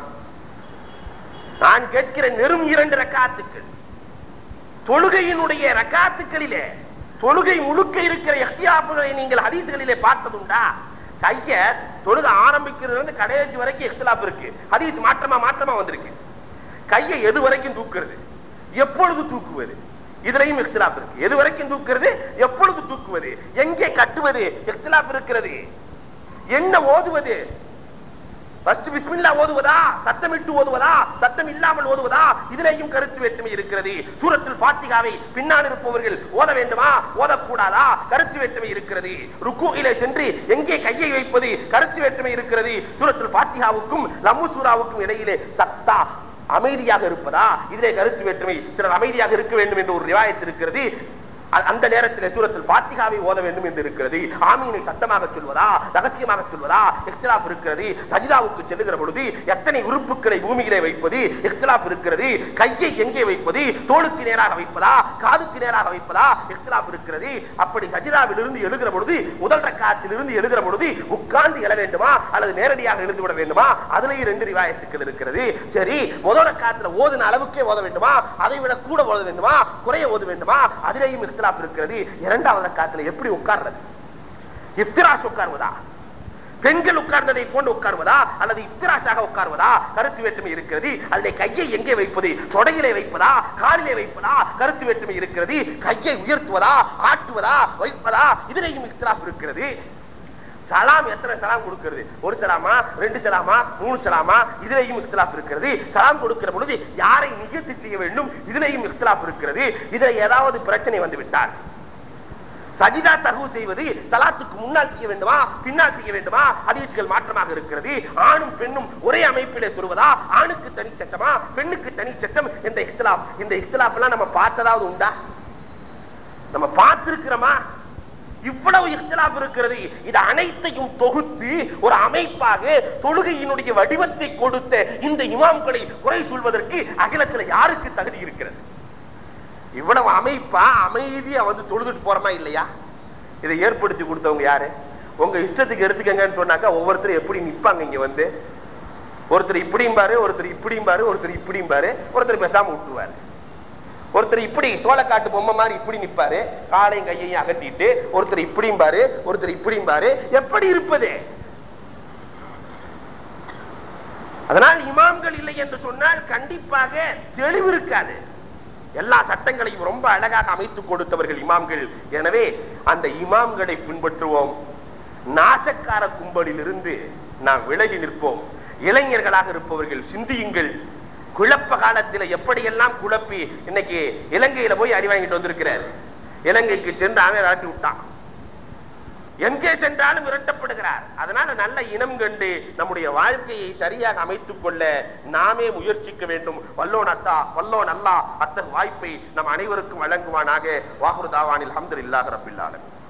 நான் கேட்கிறேன், வெறும் இரண்டு ரக்காத்துக்கள் தொழுகையினுடைய ரக்காத்துக்களிலே தொழுகை முழுக்க இருக்கிற இஹ்திலாஃப்களை நீங்கள் ஹதீஸ்களிலே பார்த்ததுண்டா? கைய தொழுக ஆரம்பிக்கிறது இருந்து கடைசி வரைக்கும் இஹ்திலாஃப் இருக்கு. ஹதீஸ் மாற்றமா மாற்றமா வந்திருக்கு. கையை எது வரைக்கும் தூக்குறது, எப்பொழுது தூக்குவது, இதுலயும் இख्तिलाफ இருக்கு. எது வரைக்கும் தூக்குறது, எப்பொழுது தூக்குவது, எங்கே கட்டுவது, இख्तिलाफ இருக்கிறது. என்ன ஓதுவது, ஃபர்ஸ்ட் பிஸ்மில்லாஹ் ஓதுவதா, சத்தமிட்டு ஓதுவதா, சத்தம் இல்லாமல் ஓதுவதா, இதிலேயும் கருத்து வேற்றுமை இருக்கிறது. சூரத்துல் ஃபாத்திஹாவை பின்னால் இருப்பவர்கள் ஓத வேண்டுமா, ஓதக்கூடாதா, கருத்து வேற்றுமை இருக்கிறது. ருக்கூஇலே சென்று எங்கே கையை வைப்பது, கருத்து வேற்றுமை இருக்கிறது. சூரத்துல் ஃபாத்திஹாவுக்கும் லம்மு சூராவுக்கும் இடையிலே சத்தா அமைதியாக இருப்பதா, இதிலே கருத்து வேற்றுமை. சிலர் அமைதியாக இருக்க வேண்டும் என்று ஒரு ரிவாயத் இருக்கிறது. அந்த நேரத்தில் சூரத்துல் ஃபாத்திஹாவை ஓத வேண்டும் என்று இருக்கிறது. ஆமீனை சத்தமாக சொல்வதா, ரகசியமாக சொல்வதா, இख्तिलाफ இருக்கிறது. சஜிதாவுக்கு செல்லுகிற பொழுது எத்தனை உறுப்புகளை பூமியிலே வைப்பது, இख्तिलाफ இருக்கிறது. கையை எங்கே வைப்பது, தோளுக்கு நேராக வைப்பதா, காதுக்கு நேராக வைப்பதா, இख्तिलाफ இருக்கிறது. அப்படி சஜிதாவில் இருந்து எழுகிற பொழுது, முதல் ரக்காத்தில் இருந்து எழுகிற பொழுது உட்கார்ந்து எழ வேண்டுமா அல்லது நேரடியாக எழுந்து விட வேண்டுமா, அதுலயும் ரெண்டு ரிவாயத்துக்கள் இருக்கிறது. சரி, முதல் ரக்காத்துல ஓதுன அளவுக்கே ஓத வேண்டுமா, அதை விட கூட ஓத வேண்டுமா, குறைய ஓத வேண்டுமா, அதிலேயும் இருக்கிறது. இரண்டாவது ரக்காத்துல எப்படி உட்கார்றது, இஃப்திராஷ் உட்கார்வதா, பெண்கள் உட்கார்ந்ததை போன்று உட்கார்வதா அல்லது இஃப்திராஷாக உட்கார்வதா, கருத்து வேற்றுமை இருக்கிறது. அதிலே கையை எங்கே வைப்பது, தொடையிலே வைப்பதா, காலிலே வைப்பதா, கருத்து வேற்றுமை இருக்கிறது. கையை உயர்த்துவதா, ஆட்டுவதா, வைப்பதா, இதிலேயும் இஃப்திலாஃப் இருக்கிறது. சலாம் எத்தனை சலாம் கொடுக்கிறது, ஒரு சலாமா, ரெண்டு சலாமா, மூணு சலாமா, இதிலேயும் இख्तिलाफ இருக்கிறது. சலாம் கொடுக்கிற பொழுது யாரை நியத்து செய்ய வேண்டும், இதிலேயும் இख्तिलाफ இருக்கிறது. இதில் ஏதாவது பிரச்சனை வந்து விட்டால் சஜிதா சஹூ செய்வது சலாத்துக்கு முன்னால் செய்ய வேண்டுமா, பின்னால் செய்ய வேண்டுமா, ஹதீஸ்கள் மாற்றமாக இருக்கிறது. ஆணும் பெண்ணும் ஒரே அமைப்பிலே தொழுவதா, ஆணுக்கு தனி சட்டமா, பெண்ணுக்கு தனி சட்டம் என்ற இख्तिलाफ. இந்த இख्तिलाफ எல்லாம் நம்ம பார்த்ததாவது உண்டா, நம்ம பார்த்திருக்கிறோமா? இவ்வளவு இख्तिलाफ இருக்கிறது. இது அனைத்தையும் தொகுத்து ஒரு அமைப்பாக தொழுகையினுடைய வடிவத்தை கொடுத்த இந்த இமாம்களை குறை சொல்வதற்கு அகிலத்தில் யாருக்கு தகுதி இருக்கிறது? இவ்வளவு அமைப்பா அமைதியா வந்து தொழுதுட்டு போறமா இல்லையா? இதை ஏற்படுத்தி கொடுத்தவங்க யாரு? உங்க இஷ்டத்துக்கு எடுத்துக்கங்கன்னு சொன்னாக்கா ஒவ்வொருத்தரும் எப்படி நிப்பாங்க இங்க வந்து? ஒருத்தர் இப்படியும் பாரு, ஒருத்தர் இப்படியும் பாரு, ஒருத்தர் இப்படியும் பாரு, ஒருத்தர் பேசாம விட்டுருவாரு. ஒருத்தர் இப்படி சோளக்காட்டு பொம்மை மாதிரி இப்படி நிப்பாரு, காலையும் கையையும் அகட்டிட்டு. ஒருத்தர் இப்படியும் பாரு, ஒருத்தர் இப்படியும் பாரு. எப்படி இருப்பது? அதனால் இமாம்கள் இல்லை என்று சொன்னால் கண்டிப்பாக தெளிவு இருக்காது. எல்லா சட்டங்களையும் ரொம்ப அழகாக அமைத்துக் கொடுத்தவர்கள் இமாம்கள். எனவே அந்த இமாம்களை பின்பற்றுவோம். நாசக்கார கும்பலில் இருந்து நாம் விலகி நிற்போம். இளைஞர்களாக இருப்பவர்கள் சிந்தியுங்கள். குழப்ப காலத்தில் எப்படியெல்லாம் குழப்பி இன்னைக்கு இலங்கையில போய் அடி வாங்கிட்டு வந்திருக்கிறார். இலங்கைக்கு சென்று அவன் விரட்டி விட்டான். எங்கே சென்றாலும் விரட்டப்படுகிறார். அதனால நல்ல இனம் கண்டு நம்முடைய வாழ்க்கையை சரியாக அமைத்துக் கொள்ள நாமே முயற்சிக்க வேண்டும். வல்லோன் அத்தா வல்லோன் அல்லாஹ் அத்தகைய வாய்ப்பை நம் அனைவருக்கும் வழங்குவானாக. வாஹிரு தாவானில் அல்ஹம்துலில்லாஹி ரப்பில் ஆலமீன்.